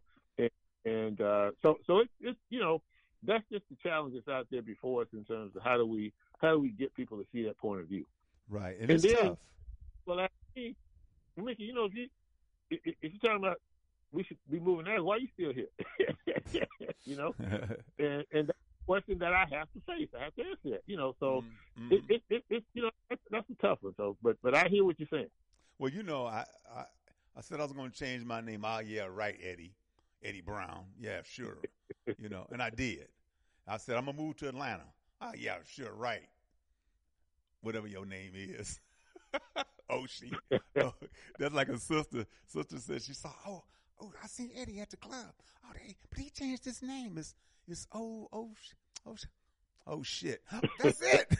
it's that's just the challenge that's out there before us in terms of how do we get people to see that point of view. Right, and it's tough. Well, Mickey, if you're talking about we should be moving there, why are you still here? and that's a question that I have to face. I have to answer that. So it's that's a tough one. So, but I hear what you're saying. Well, I said I was going to change my name. Oh yeah, right, Eddie Brown. Yeah, sure. And I did. I said, I'm going to move to Atlanta. Oh, yeah, sure, right. Whatever your name is. Oshie. That's like a sister. Sister said, she saw, oh, I seen Eddie at the club. But he changed his name. It's oh shit. That's it.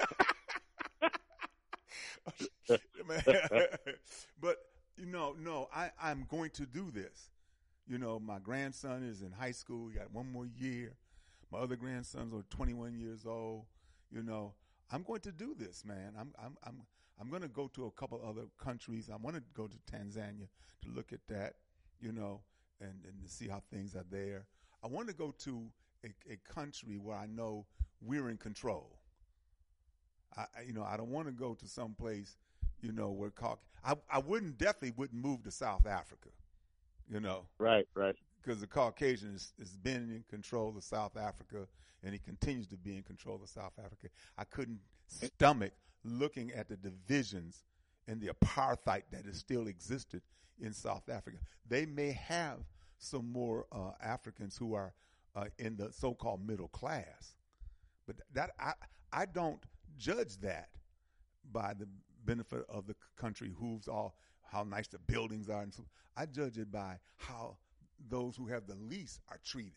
But, no, I'm going to do this. My grandson is in high school. He got one more year. My other grandsons are 21 years old. I'm going to do this, man. I'm going to go to a couple other countries. I want to go to Tanzania to look at that, and to see how things are there. I want to go to a country where I know we're in control. I don't want to go to some place, where I definitely wouldn't move to South Africa, Right. because the Caucasian has been in control of South Africa, and he continues to be in control of South Africa. I couldn't stomach looking at the divisions and the apartheid that has still existed in South Africa. They may have some more Africans who are in the so-called middle class, but that I don't judge that by the benefit of the country, how nice the buildings are, and so I judge it by how those who have the least are treated.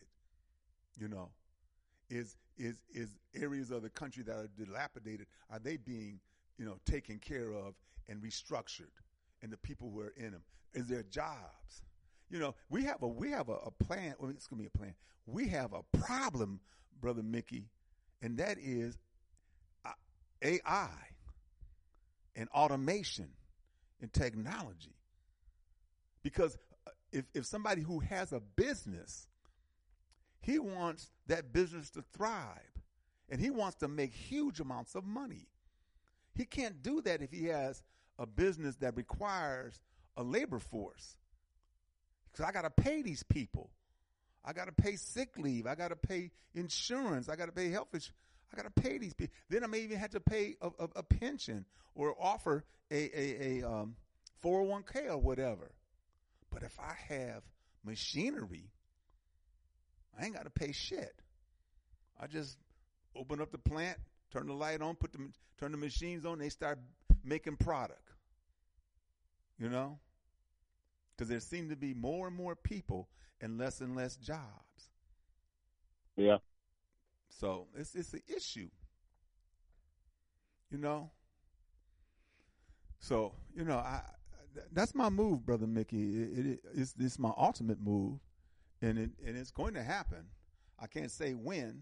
Is areas of the country that are dilapidated, are they being taken care of and restructured, and the people who are in them, is there jobs? We have a plan. Well, it's gonna be a plan. We have a problem, Brother Mickey, and that is AI and automation and technology. Because if somebody who has a business, he wants that business to thrive, and he wants to make huge amounts of money. He can't do that if he has a business that requires a labor force. Because I got to pay these people. I got to pay sick leave. I got to pay insurance. I got to pay health insurance. I got to pay these people. Then I may even have to pay a pension or offer a 401k or whatever. But if I have machinery, I ain't got to pay shit. I just open up the plant, turn the light on, turn the machines on, they start making product. Because there seem to be more and more people and less jobs. Yeah. So it's an issue. So that's my move, Brother Mickey. It's my ultimate move, and it's going to happen. I can't say when,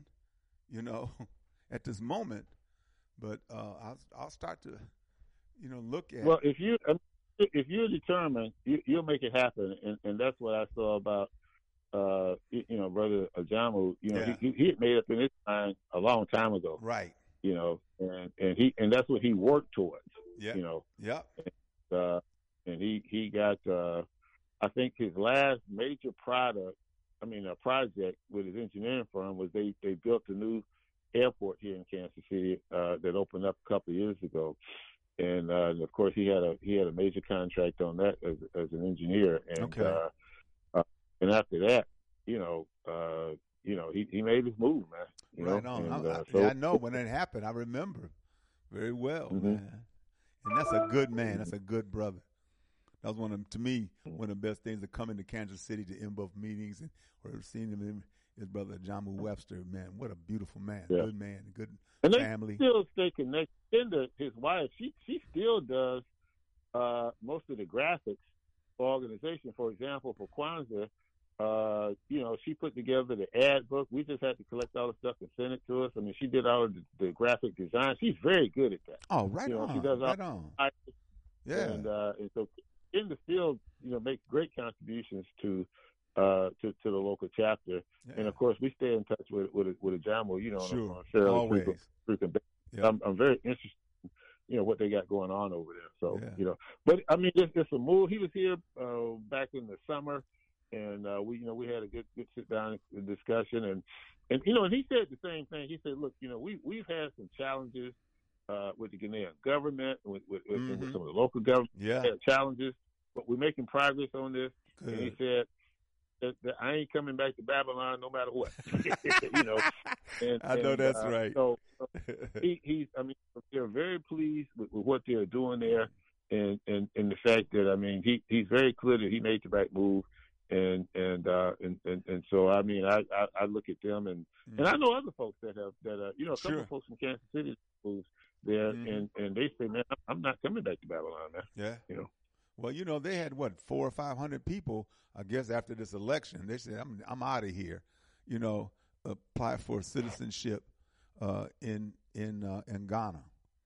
at this moment, but I'll start to, look at. Well, if you're determined, you'll make it happen, and that's what I saw about, Brother Ajamu. He had made up in his mind a long time ago, right? And that's what he worked towards. Yeah. Yeah. And he got, I think his last major project with his engineering firm was they built a new airport here in Kansas City that opened up a couple of years ago. And of course, he had a major contract on that as an engineer. And okay. And after that, he made his move, man. Right on. I know when it happened. I remember very well, man. And that's a good man. That's a good brother. That was one of the best things to come into Kansas City to INBUF meetings or seeing him. His brother Jamu Webster, man, what a beautiful man, good man, good family. They still stay connected. And his wife, she still does most of the graphics for organization. For example, for Kwanzaa, she put together the ad book. We just had to collect all the stuff and send it to us. I mean, she did all of the graphic design. She's very good at that. Oh, right on. She does right on. Yeah. And so in the field, makes great contributions to the local chapter. Yeah. And of course, we stay in touch with Ajamu, sure. on a fairly always. frequent basis. Yeah. I'm very interested in, what they got going on over there. So, but I mean, it's a move. He was here back in the summer, and we had a good sit down discussion, and he said the same thing. He said, look, we've had some challenges with the Ghanaian government, with some of the local government challenges, but we're making progress on this. Good. And he said that I ain't coming back to Babylon no matter what. I know that's right. So they're very pleased with what they're doing there, and the fact that he's very clear that he made the right move, and so I look at them and I know other folks that a couple of folks from Kansas City moves there, and they say, man, I'm not coming back to Babylon, man. Yeah. Well, they had 400 or 500 people, I guess, after this election. They said, I'm out of here. Apply for citizenship in Ghana.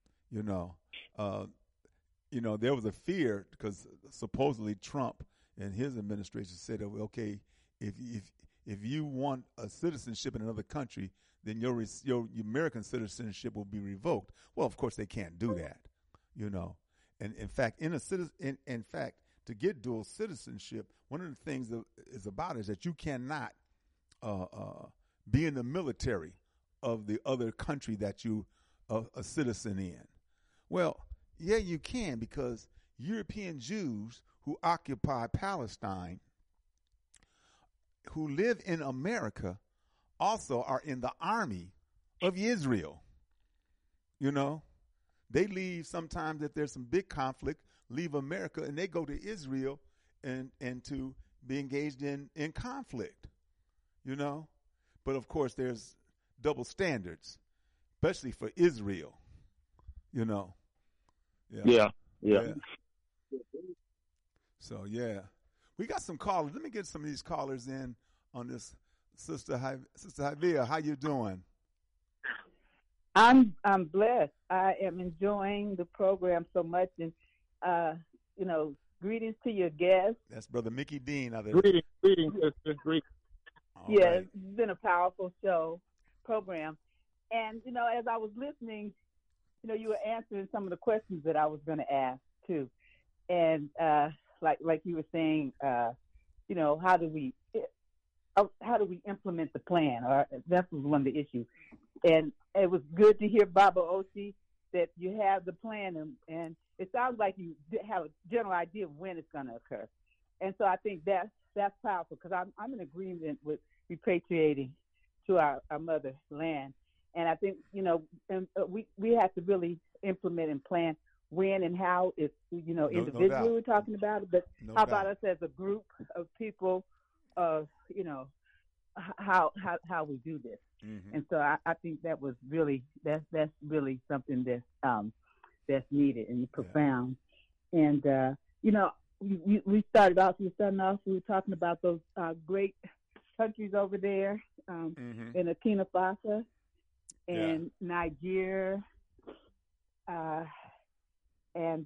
There was a fear because supposedly Trump and his administration said, okay, if you want a citizenship in another country, then your American citizenship will be revoked. Well, of course they can't do that, you know. And in fact, in fact, to get dual citizenship, one of the things that is about is that you cannot be in the military of the other country that you a citizen in. Well, yeah, you can, because European Jews who occupy Palestine, who live in America, also are in the army of Israel. You know, they leave sometimes if there's some big conflict, leave America and they go to Israel and to be engaged in conflict, you know. But of course there's double standards, especially for Israel, you know. Yeah. So, yeah. We got some callers. Let me get some of these callers in on this. Sister Javier, how you doing? I'm blessed. I am enjoying the program so much, and greetings to your guests. That's Brother Mickey Dean. Greetings, sister. Greetings. Yes, right. It's been a powerful program, and as I was listening, you were answering some of the questions that I was going to ask too, and like you were saying, how do we implement the plan? Or that was one of the issues. And it was good to hear, Baba Oshi, that you have the plan, and it sounds like you have a general idea of when it's going to occur. And so I think that's powerful, because I'm in agreement with repatriating to our motherland. And I think, we have to really implement and plan when and how. It's, individually we're talking about it, but how about us as a group of people, how we do this. Mm-hmm. And so I think that was really that's really something that's needed and profound. And we started off. We were talking about those great countries over there in Burkina Faso and Nigeria, and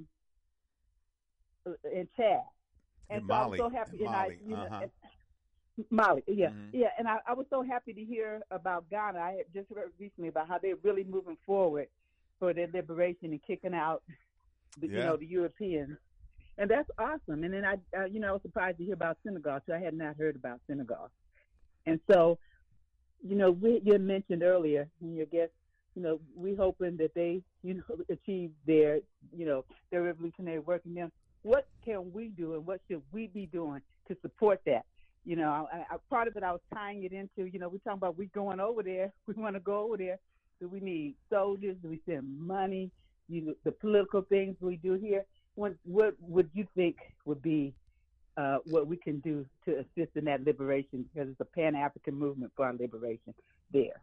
Chad. And so Mali. I'm so happy. Mali, yeah. And I was so happy to hear about Ghana. I had just heard recently about how they're really moving forward for their liberation and kicking out, the Europeans, and that's awesome. And then I was surprised to hear about Senegal too. I had not heard about Senegal, and so, you mentioned earlier when your guest, we hoping that they, achieve their revolutionary work. And then what can we do, and what should we be doing to support that? Part of it, I was tying it into, we're talking about we going over there. We want to go over there. Do we need soldiers? Do we send money? The political things we do here. What would you think would be what we can do to assist in that liberation? Because it's a Pan-African movement for our liberation there.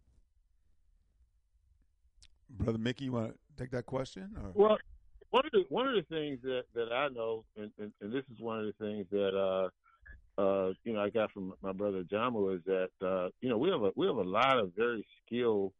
Brother Mickey, you want to take that question? Or? Well, one of the things that I know, and this is one of the things that I got from my brother Jamu, is that we have a lot of very skilled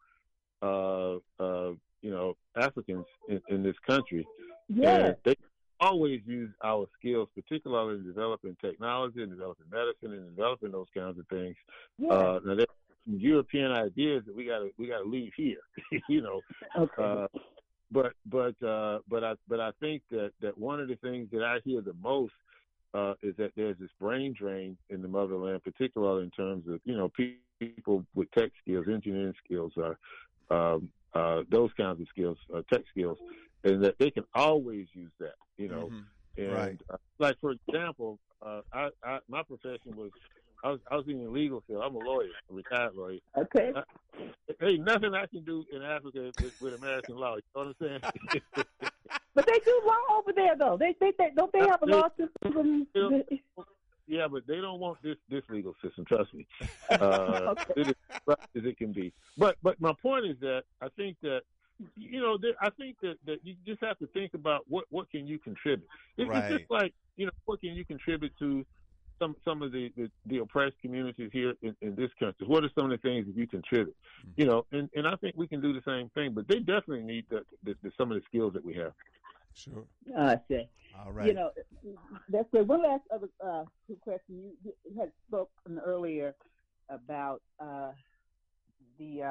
Africans in this country. Yeah. And they always use our skills, particularly in developing technology and developing medicine and developing those kinds of things. Yeah. Now there's some European ideas that we gotta leave here, Okay. But I think that one of the things that I hear the most is that there's this brain drain in the motherland, particularly in terms of people with tech skills, engineering skills, those kinds of skills, tech skills, and that they can always use that, And right. Like for example, my profession was I was in the legal field. I'm a lawyer, a retired lawyer. Okay. Hey, nothing I can do in Africa with American law. You know what I'm saying? But they do law over there, though. They don't they have a law system? Yeah, but they don't want this legal system. Trust me. Okay. It is as as it can be. But my point is that I think that I think that you just have to think about what can you contribute. Right. It's just like what can you contribute to some of the oppressed communities here in this country. What are some of the things that you contribute? And I think we can do the same thing. But they definitely need some of the skills that we have. Sure. Say. All right. You know, that's good. One last other question. You had spoken earlier about the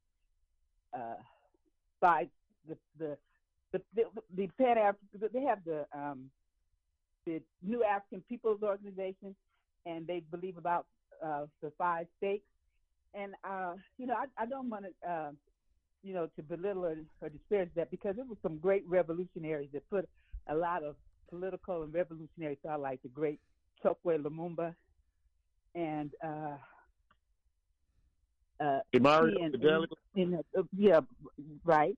side the Pan African. They have the New African Peoples Organization, and they believe about the 5 states. And you know, I don't want to you know, to belittle or disparage that, because it was some great revolutionaries that put a lot of political and revolutionary thought, like the great Chokwe Lumumba and Imari Badeli. Yeah, right.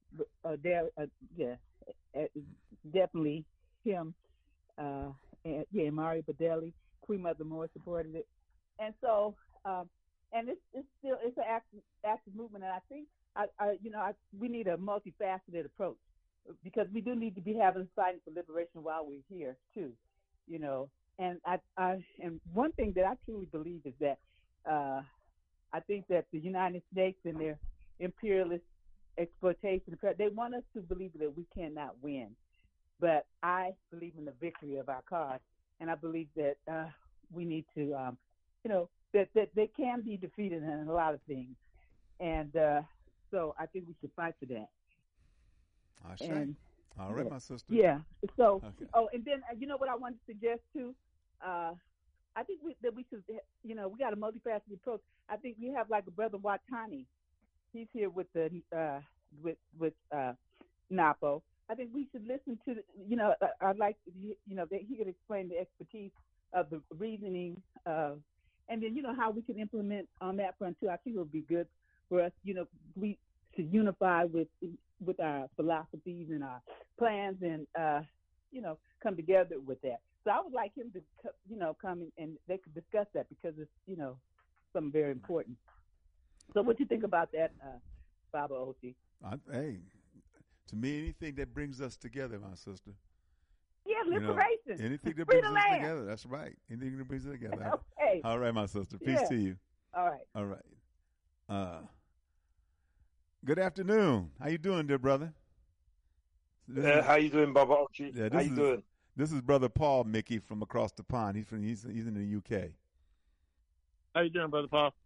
Definitely him. And Imari Badeli, Queen Mother Moore supported it, and so and it's an active movement, and I think we need a multifaceted approach, because we do need to be having fighting for liberation while we're here too, you know. And and one thing that I truly believe is that I think that the United States and their imperialist exploitation, they want us to believe that we cannot win, but I believe in the victory of our cause, and I believe that we need to, you know, that they can be defeated in a lot of things, and so I think we should fight for that. And, all right, my sister. Yeah. So, okay. Oh, and then you know what I wanted to suggest too? I think that we should, you know, we got a multifaceted approach. I think we have like a brother Watani. He's here with the with NAPO. I think we should listen to, you know, I'd like, you know, that he could explain the expertise of the reasoning, and then, you know, how we can implement on that front too. I think it would be good for us, you know, we should unify with our philosophies and our plans, and you know, come together with that. So I would like him to, you know, come and they could discuss that, because it's, you know, something very important. So what do you think about that, Baba Oshi? Hey, to me, anything that brings us together, my sister. Yeah, liberation. You know, anything that brings us together. That's right. Anything that brings us together. Okay. All right, my sister. Peace to you. All right. All right. Good afternoon. How you doing, dear brother? How you doing, Baba Ochi? Yeah, how you doing? This is Brother Paul Mickey from across the pond. He's in the UK. How you doing, Brother Paul?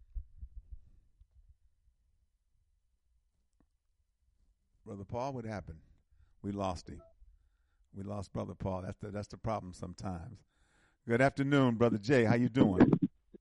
Brother Paul, what happened? We lost him. We lost Brother Paul. That's the problem sometimes. Good afternoon, Brother Jay. How you doing?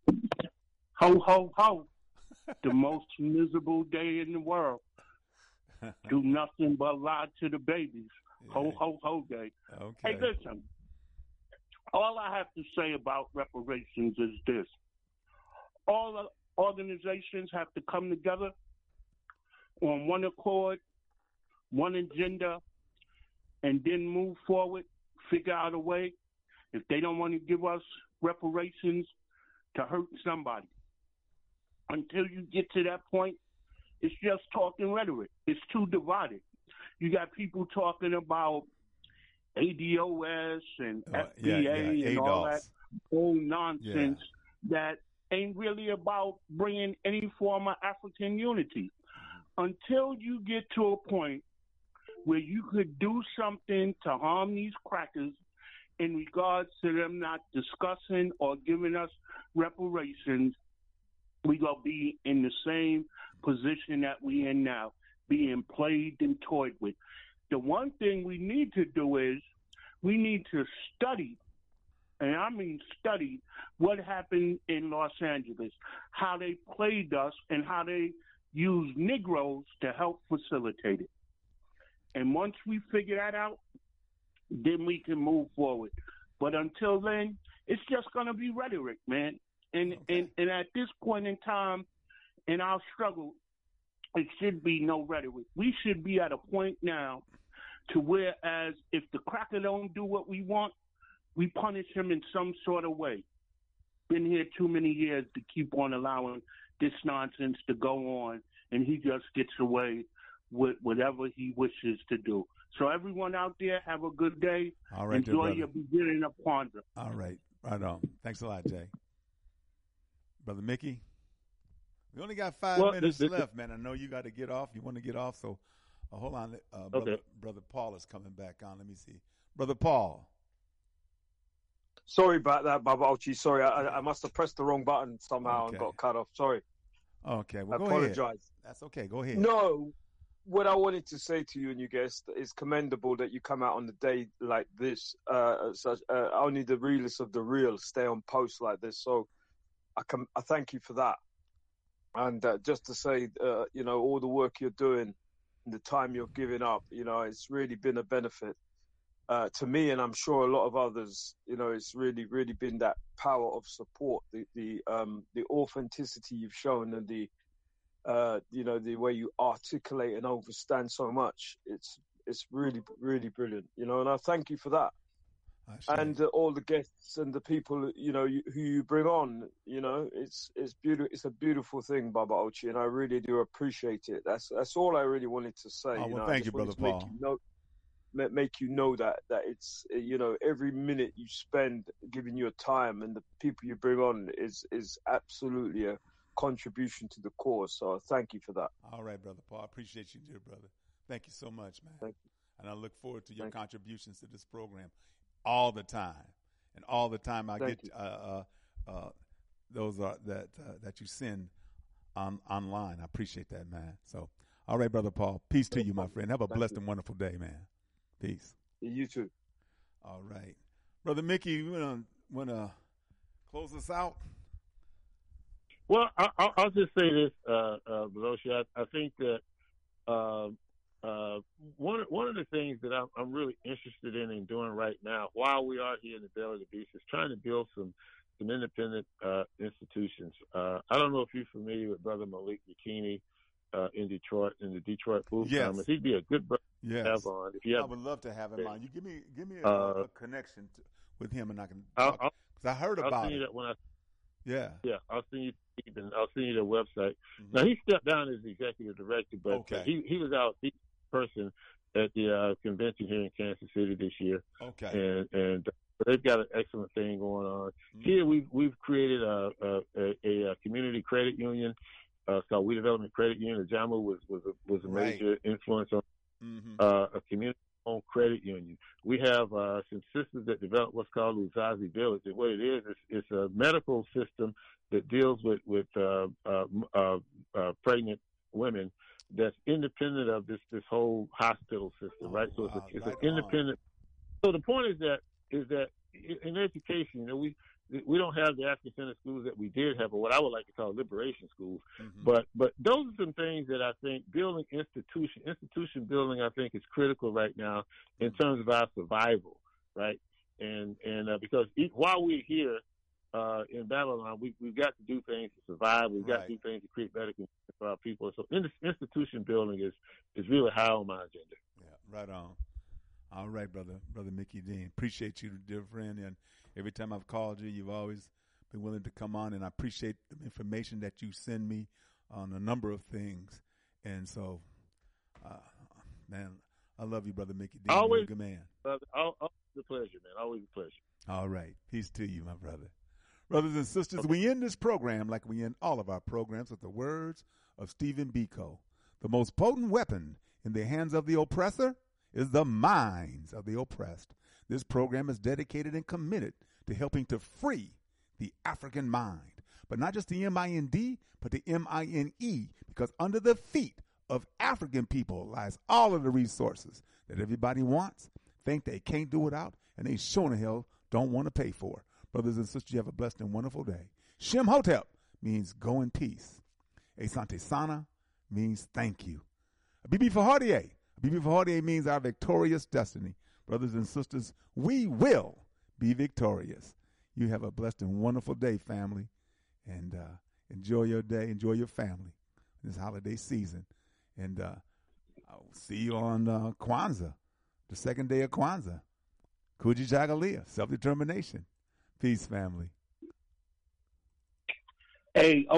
Ho, ho, ho. The most miserable day in the world. Do nothing but lie to the babies. Yeah. Ho, ho, ho day. Okay. Hey, listen. All I have to say about reparations is this. All the organizations have to come together on one accord, one agenda, and then move forward, figure out a way. If they don't want to give us reparations, to hurt somebody. Until you get to that point, it's just talking rhetoric. It's too divided. You got people talking about ADOS and FBA and all that old nonsense that ain't really about bringing any form of African unity. Until you get to a point where you could do something to harm these crackers in regards to them not discussing or giving us reparations, we going to be in the same position that we in now, being played and toyed with. The one thing we need to do is we need to study, and I mean study, what happened in Los Angeles, how they played us and how they used Negroes to help facilitate it. And once we figure that out, then we can move forward. But until then, it's just going to be rhetoric, man. And at this point in time in our struggle, it should be no rhetoric. We should be at a point now to where, as if the cracker don't do what we want, we punish him in some sort of way. Been here too many years to keep on allowing this nonsense to go on, and he just gets away with whatever he wishes to do. So everyone out there, have a good day. All right, enjoy your beginning of Kwanzaa. All right, right on. Thanks a lot, Jay. Brother Mickey, we only got 5 minutes left, man. I know you got to get off. You want to get off, so hold on. Okay. Brother Paul is coming back on. Let me see. Brother Paul. Sorry about that, Baba Ochi. Sorry, I must have pressed the wrong button somehow and got cut off. Sorry. Okay, well, I apologize. That's okay. Go ahead. No, what I wanted to say to you and you guys is commendable that you come out on the day like this. Only the realest of the real stay on post like this. So I thank you for that. And just to say, all the work you're doing and the time you're giving up, it's really been a benefit to me, and I'm sure a lot of others. It's really, really been that power of support, the authenticity you've shown, and the way you articulate and understand so much. It's really, really brilliant, and I thank you for that. And all the guests and the people, who you bring on, it's beautiful. It's a beautiful thing, Baba Ochi, and I really do appreciate it. That's all I really wanted to say. Thank you, Brother Paul. Make you know that it's every minute you spend giving your time and the people you bring on is absolutely a contribution to the cause. So thank you for that. All right, Brother Paul. I appreciate you, dear brother. Thank you so much, man. Thank you. And I look forward to your contributions to this program all the time. And all the time I get those that you send online. I appreciate that, man. So, all right, Brother Paul. Peace to you, my friend. Have a blessed and wonderful day, man. Peace. You too. All right. Brother Mickey, you want to close us out? Well, I'll just say this, Beloshi. I think that one of the things that I'm really interested in doing right now, while we are here in the Belly of the Beast, is trying to build some independent institutions. I don't know if you're familiar with Brother Malik Bikini in Detroit, in the Detroit Food Congress. He'd be a good brother to have on. I would love to have him on. You give me a connection with him, and I can talk, because I heard about I'll send it. You that when yeah. I'll send you their website. Mm-hmm. Now, he stepped down as the executive director, but he was out the person at the convention here in Kansas City this year. Okay. And they've got an excellent thing going on. Mm-hmm. Here we've created a community credit union called We Development Credit Union. JAMA was a major influence on a community-owned credit union. We have some sisters that developed what's called Uzazi Village. And what it is, it's a medical system that deals with pregnant women that's independent of this whole hospital system, right? So it's an independent. So the point is that in education, we don't have the African Center schools that we did have, or what I would like to call liberation schools. Mm-hmm. But those are some things that I think building institution building, I think, is critical right now in terms of our survival, right? And because while we're here in Babylon, we've got to do things to survive. We've got to do things to create better conditions for our people. So institution building is really high on my agenda. Yeah, right on. All right, Brother Mickey Dean. Appreciate you, dear friend. And every time I've called you, you've always been willing to come on. And I appreciate the information that you send me on a number of things. And so, man, I love you, Brother Mickey Dean. Always, good man. Brother, always a pleasure, man. Always a pleasure. All right. Peace to you, my brother. Brothers and sisters, we end this program like we end all of our programs with the words of Stephen Biko. The most potent weapon in the hands of the oppressor is the minds of the oppressed. This program is dedicated and committed to helping to free the African mind, but not just the M-I-N-D, but the M-I-N-E, because under the feet of African people lies all of the resources that everybody wants, think they can't do without, and they sure in hell don't want to pay for. Brothers and sisters, you have a blessed and wonderful day. Shem Hotep means go in peace. Asante Sana means thank you. Bibi Fahardier. Bibi Fahardier means our victorious destiny. Brothers and sisters, we will be victorious. You have a blessed and wonderful day, family. And enjoy your day. Enjoy your family this holiday season. And I'll see you on Kwanzaa, the second day of Kwanzaa. Kujichagulia, self-determination. Peace, family. Hey,